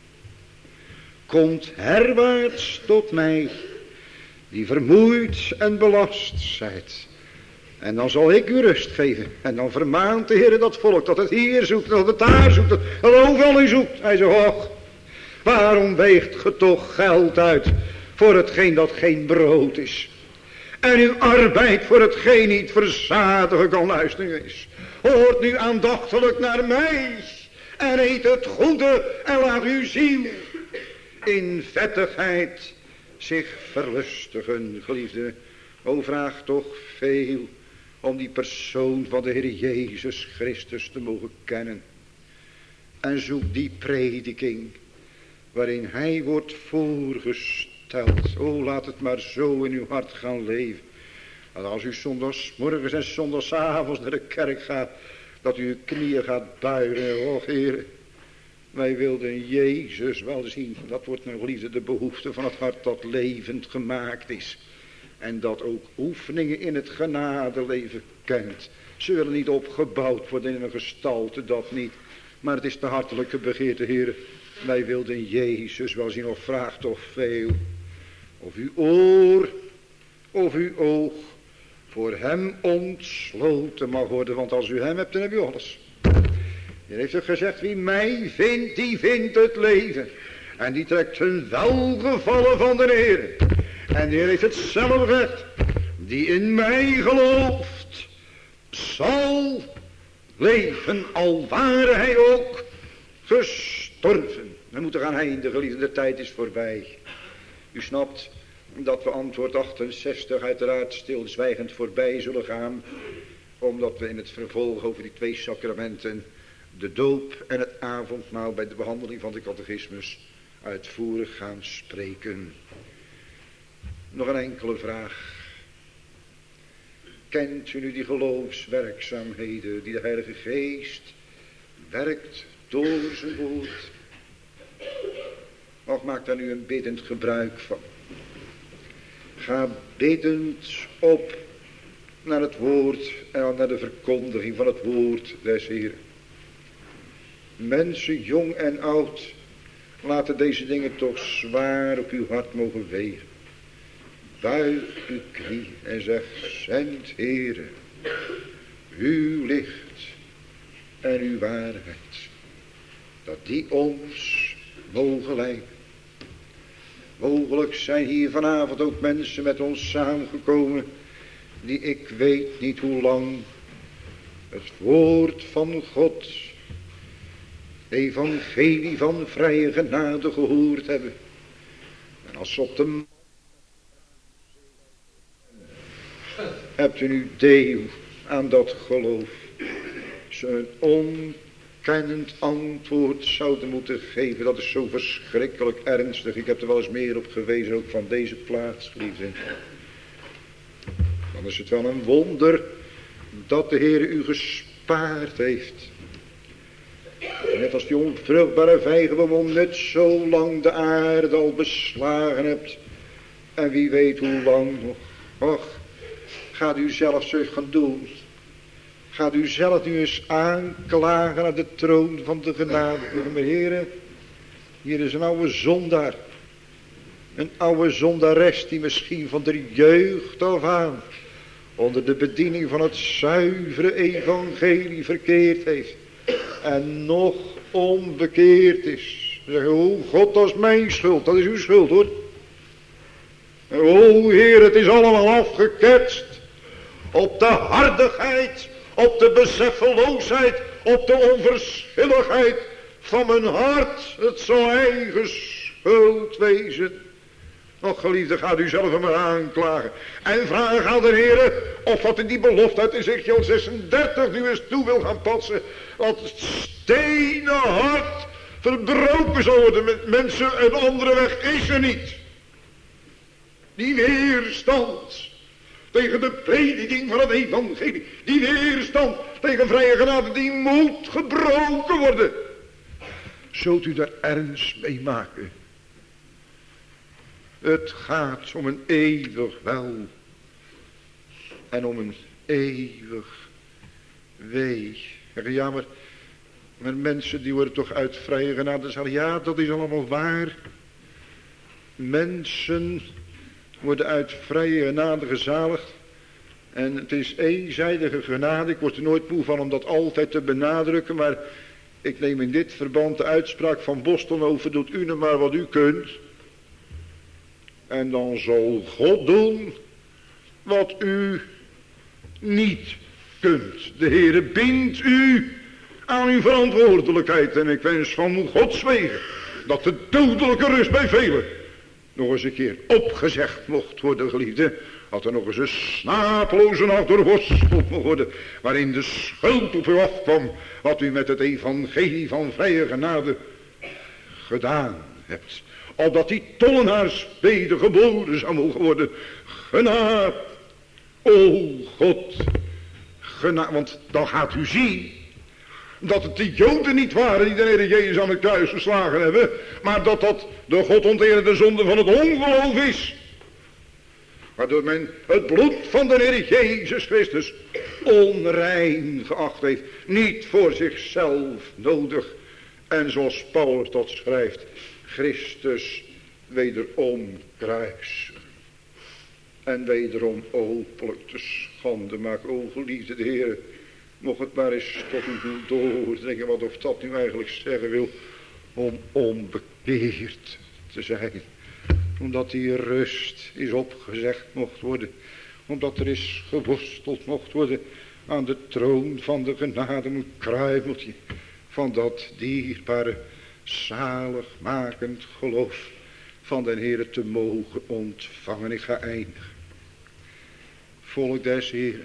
A: Komt herwaarts tot mij, die vermoeid en belast zijt. En dan zal ik u rust geven. En dan vermaant de Heer dat volk dat het hier zoekt, dat het daar zoekt, dat het overal in zoekt. Hij zegt, och, waarom weegt ge toch geld uit voor hetgeen dat geen brood is? En uw arbeid voor hetgeen niet verzadigen kan luisteren is. Hoort nu aandachtelijk naar mij en eet het goede en laat uw ziel in vettigheid zich verlustigen, geliefde. O, vraag toch veel om die persoon van de Heer Jezus Christus te mogen kennen. En zoek die prediking waarin hij wordt voorgesteld. O, laat het maar zo in uw hart gaan leven. Dat als u zondagsmorgens en zondagsavonds naar de kerk gaat, dat u uw knieën gaat buigen. Och, Heer, wij wilden Jezus wel zien. Dat wordt nou, liefde, de behoefte van het hart dat levend gemaakt is. En dat ook oefeningen in het genadeleven kent. Ze willen niet opgebouwd worden in een gestalte, dat niet. Maar het is de hartelijke begeerte, Heer. Wij wilden Jezus wel zien, of vraagt toch veel. Of uw oor, of uw oog voor hem ontsloten mag worden. Want als u hem hebt, dan heb u alles. Hij heeft ook gezegd, wie mij vindt, die vindt het leven. En die trekt zijn welgevallen van de Heer. En de Heer heeft hetzelfde gezegd. Die in mij gelooft, zal leven, al ware hij ook gestorven. We moeten gaan heen, de geliefde, de tijd is voorbij. U snapt, dat we antwoord achtenzestig uiteraard stilzwijgend voorbij zullen gaan, omdat we in het vervolg over die twee sacramenten, de doop en het avondmaal, bij de behandeling van de catechismus uitvoerig gaan spreken. Nog een enkele vraag. Kent u nu die geloofswerkzaamheden die de Heilige Geest werkt door zijn woord? Of maak daar nu een biddend gebruik van? Ga biddend op naar het woord en naar de verkondiging van het woord des Heeren. Mensen, jong en oud, laten deze dingen toch zwaar op uw hart mogen wegen. Buig uw knie en zeg, zend Heere, uw licht en uw waarheid, dat die ons mogen leiden. Mogelijk zijn hier vanavond ook mensen met ons samengekomen, die ik weet niet hoe lang het woord van God, evangelie van vrije genade gehoord hebben. En als ze op de hebt u nu deel aan dat geloof, ze een onkennend antwoord zouden moeten geven. Dat is zo verschrikkelijk ernstig. Ik heb er wel eens meer op gewezen, ook van deze plaats, geliefden. Dan is het wel een wonder dat de Heer u gespaard heeft. Net als die onvruchtbare vijgenboom net zo lang de aarde al beslagen hebt. En wie weet hoe lang nog. Och, gaat u zelf zo gaan doen. Gaat u zelf nu eens aanklagen naar de troon van de genade. Maar heren, hier is een oude zondaar. Een oude zondares die misschien van de jeugd af aan onder de bediening van het zuivere evangelie verkeerd heeft. En nog onbekeerd is. Zeg, oh God, dat is mijn schuld. Dat is uw schuld, hoor. O Heer, het is allemaal afgeketst. Op de hardigheid, op de beseffeloosheid, op de onverschilligheid van mijn hart. Het zal eigen schuld wezen. Och geliefde, gaat u zelf maar aanklagen. En vraag aan de Heer of wat in die belofte uit Ezekiel zesendertig nu eens toe wil gaan passen. Dat het stenen hart verbroken zal worden met mensen. Een andere weg is er niet. Die weerstand tegen de prediking van het evangelie. Die weerstand tegen vrije genade, die moet gebroken worden. Zult u daar ernst mee maken? Het gaat om een eeuwig wel. En om een eeuwig wee. Ja, maar, maar mensen die worden toch uit vrije genade zeggen, ja, dat is allemaal waar. Mensen worden uit vrije genade gezaligd. En het is eenzijdige genade. Ik word er nooit moe van om dat altijd te benadrukken. Maar ik neem in dit verband de uitspraak van Boston over. Doet u nou maar wat u kunt. En dan zal God doen wat u niet kunt. De Heere bindt u aan uw verantwoordelijkheid. En ik wens van Gods wegen dat de dodelijke rust bij velen nog eens een keer opgezegd mocht worden, geliefde. Dat er nog eens een slapeloze nacht doorworsteld mocht worden. Waarin de schuld op u afkwam. Wat u met het evangelie van vrije genade gedaan hebt. Opdat die tollenaars wedergeboren zou mogen worden. Genade. O God. Genade. Want dan gaat u zien dat het de Joden niet waren die de Heer Jezus aan het kruis geslagen hebben. Maar dat dat de godonterende zonde van het ongeloof is. Waardoor men het bloed van de Heer Jezus Christus onrein geacht heeft. Niet voor zichzelf nodig. En zoals Paulus dat schrijft. Christus wederom kruis. En wederom openlijk te schande maken. O geliefde de Heer. Mocht het maar eens tot u doordringen. Wat of dat nu eigenlijk zeggen wil. Om onbekeerd te zijn. Omdat die rust is opgezegd mocht worden. Omdat er is geworsteld mocht worden. Aan de troon van de genade moet kruimeltje. Van dat dierbare zaligmakend geloof. van den Heere te mogen ontvangen. Ik ga eindigen. Volk des Heeren.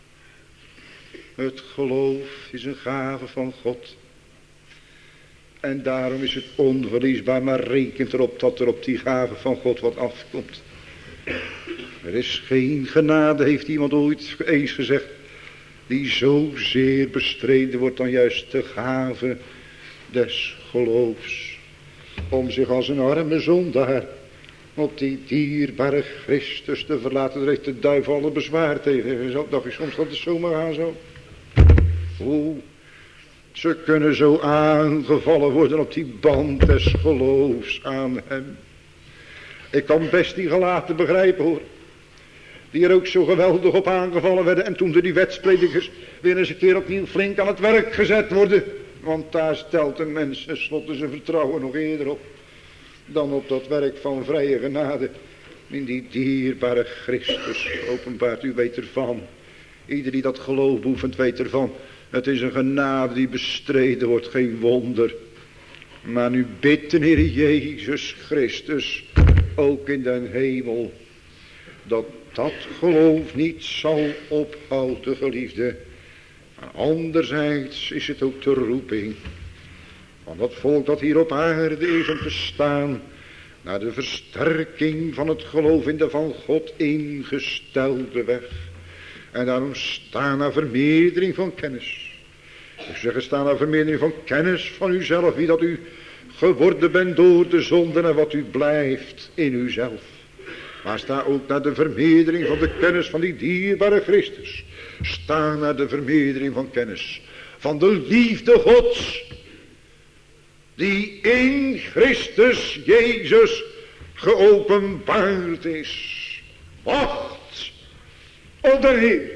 A: Het geloof is een gave van God. En daarom is het onverliesbaar, maar rekent erop dat er op die gave van God wat afkomt. Er is geen genade, heeft iemand ooit eens gezegd, die zozeer bestreden wordt dan juist de gave des geloofs. Om zich als een arme zondaar op die dierbare Christus te verlaten. Daar heeft de duivel alle bezwaar tegen. Zo, dacht je soms dat het zomaar gaan zo? Oeh, ze kunnen zo aangevallen worden op die band des geloofs aan hem. Ik kan best die gelaten begrijpen hoor. Die er ook zo geweldig op aangevallen werden. En toen door die wetspredikers weer eens een keer opnieuw flink aan het werk gezet worden. Want daar stelt een mens tenslotte zijn vertrouwen nog eerder op. Dan op dat werk van vrije genade. In die dierbare Christus openbaart, u weet ervan. Ieder die dat geloof beoefent weet ervan. Het is een genade die bestreden wordt, geen wonder. Maar nu bidt de Heer Jezus Christus, ook in den hemel, dat dat geloof niet zal ophouden, geliefde. Anderzijds is het ook de roeping van dat volk dat hier op aarde is om te staan naar de versterking van het geloof in de van God ingestelde weg. En daarom staan naar vermeerdering van kennis. Ik zeg, staan naar vermeerdering van kennis van uzelf, wie dat u geworden bent door de zonden en wat u blijft in uzelf. Maar sta ook naar de vermeerdering van de kennis van die dierbare Christus. Sta naar de vermeerdering van kennis van de liefde Gods, die in Christus Jezus geopenbaard is. Wacht op de Heer.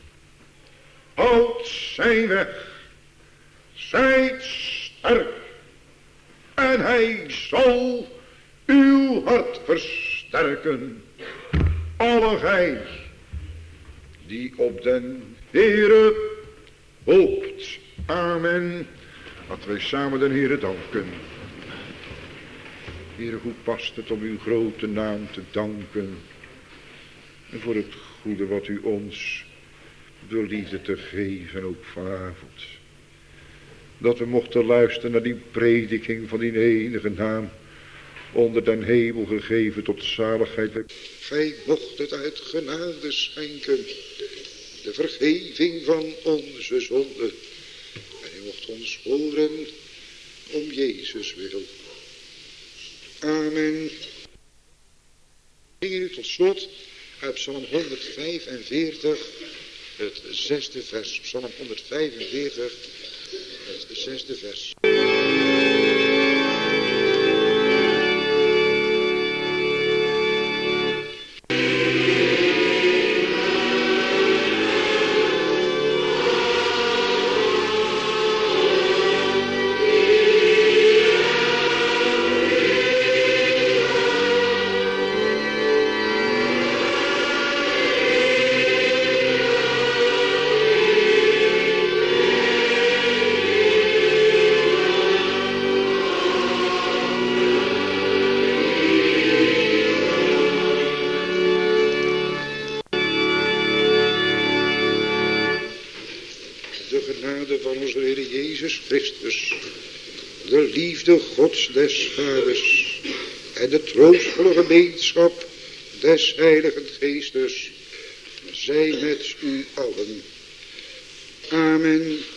A: Houd zijn weg. Zijt sterk. En hij zal uw hart versterken. Alle gij die op den Heere hoopt. Amen. Laten wij samen den Heere danken. Heere, hoe past het om uw grote naam te danken. En voor het goede wat u ons door liefde te geven, ook vanavond. Dat we mochten luisteren naar die prediking van die enige naam, onder den hemel gegeven tot zaligheid. Gij mocht het uit genade schenken, de vergeving van onze zonde. En u mocht ons horen om Jezus wil. Amen. Zingen u tot slot uit Psalm honderdvijfenveertig, het zesde vers. Psalm honderdvijfenveertig, het zesde vers. Christus, de liefde Gods des Vaders en de troostvolle gemeenschap des Heiligen Geestes, zij met u allen. Amen.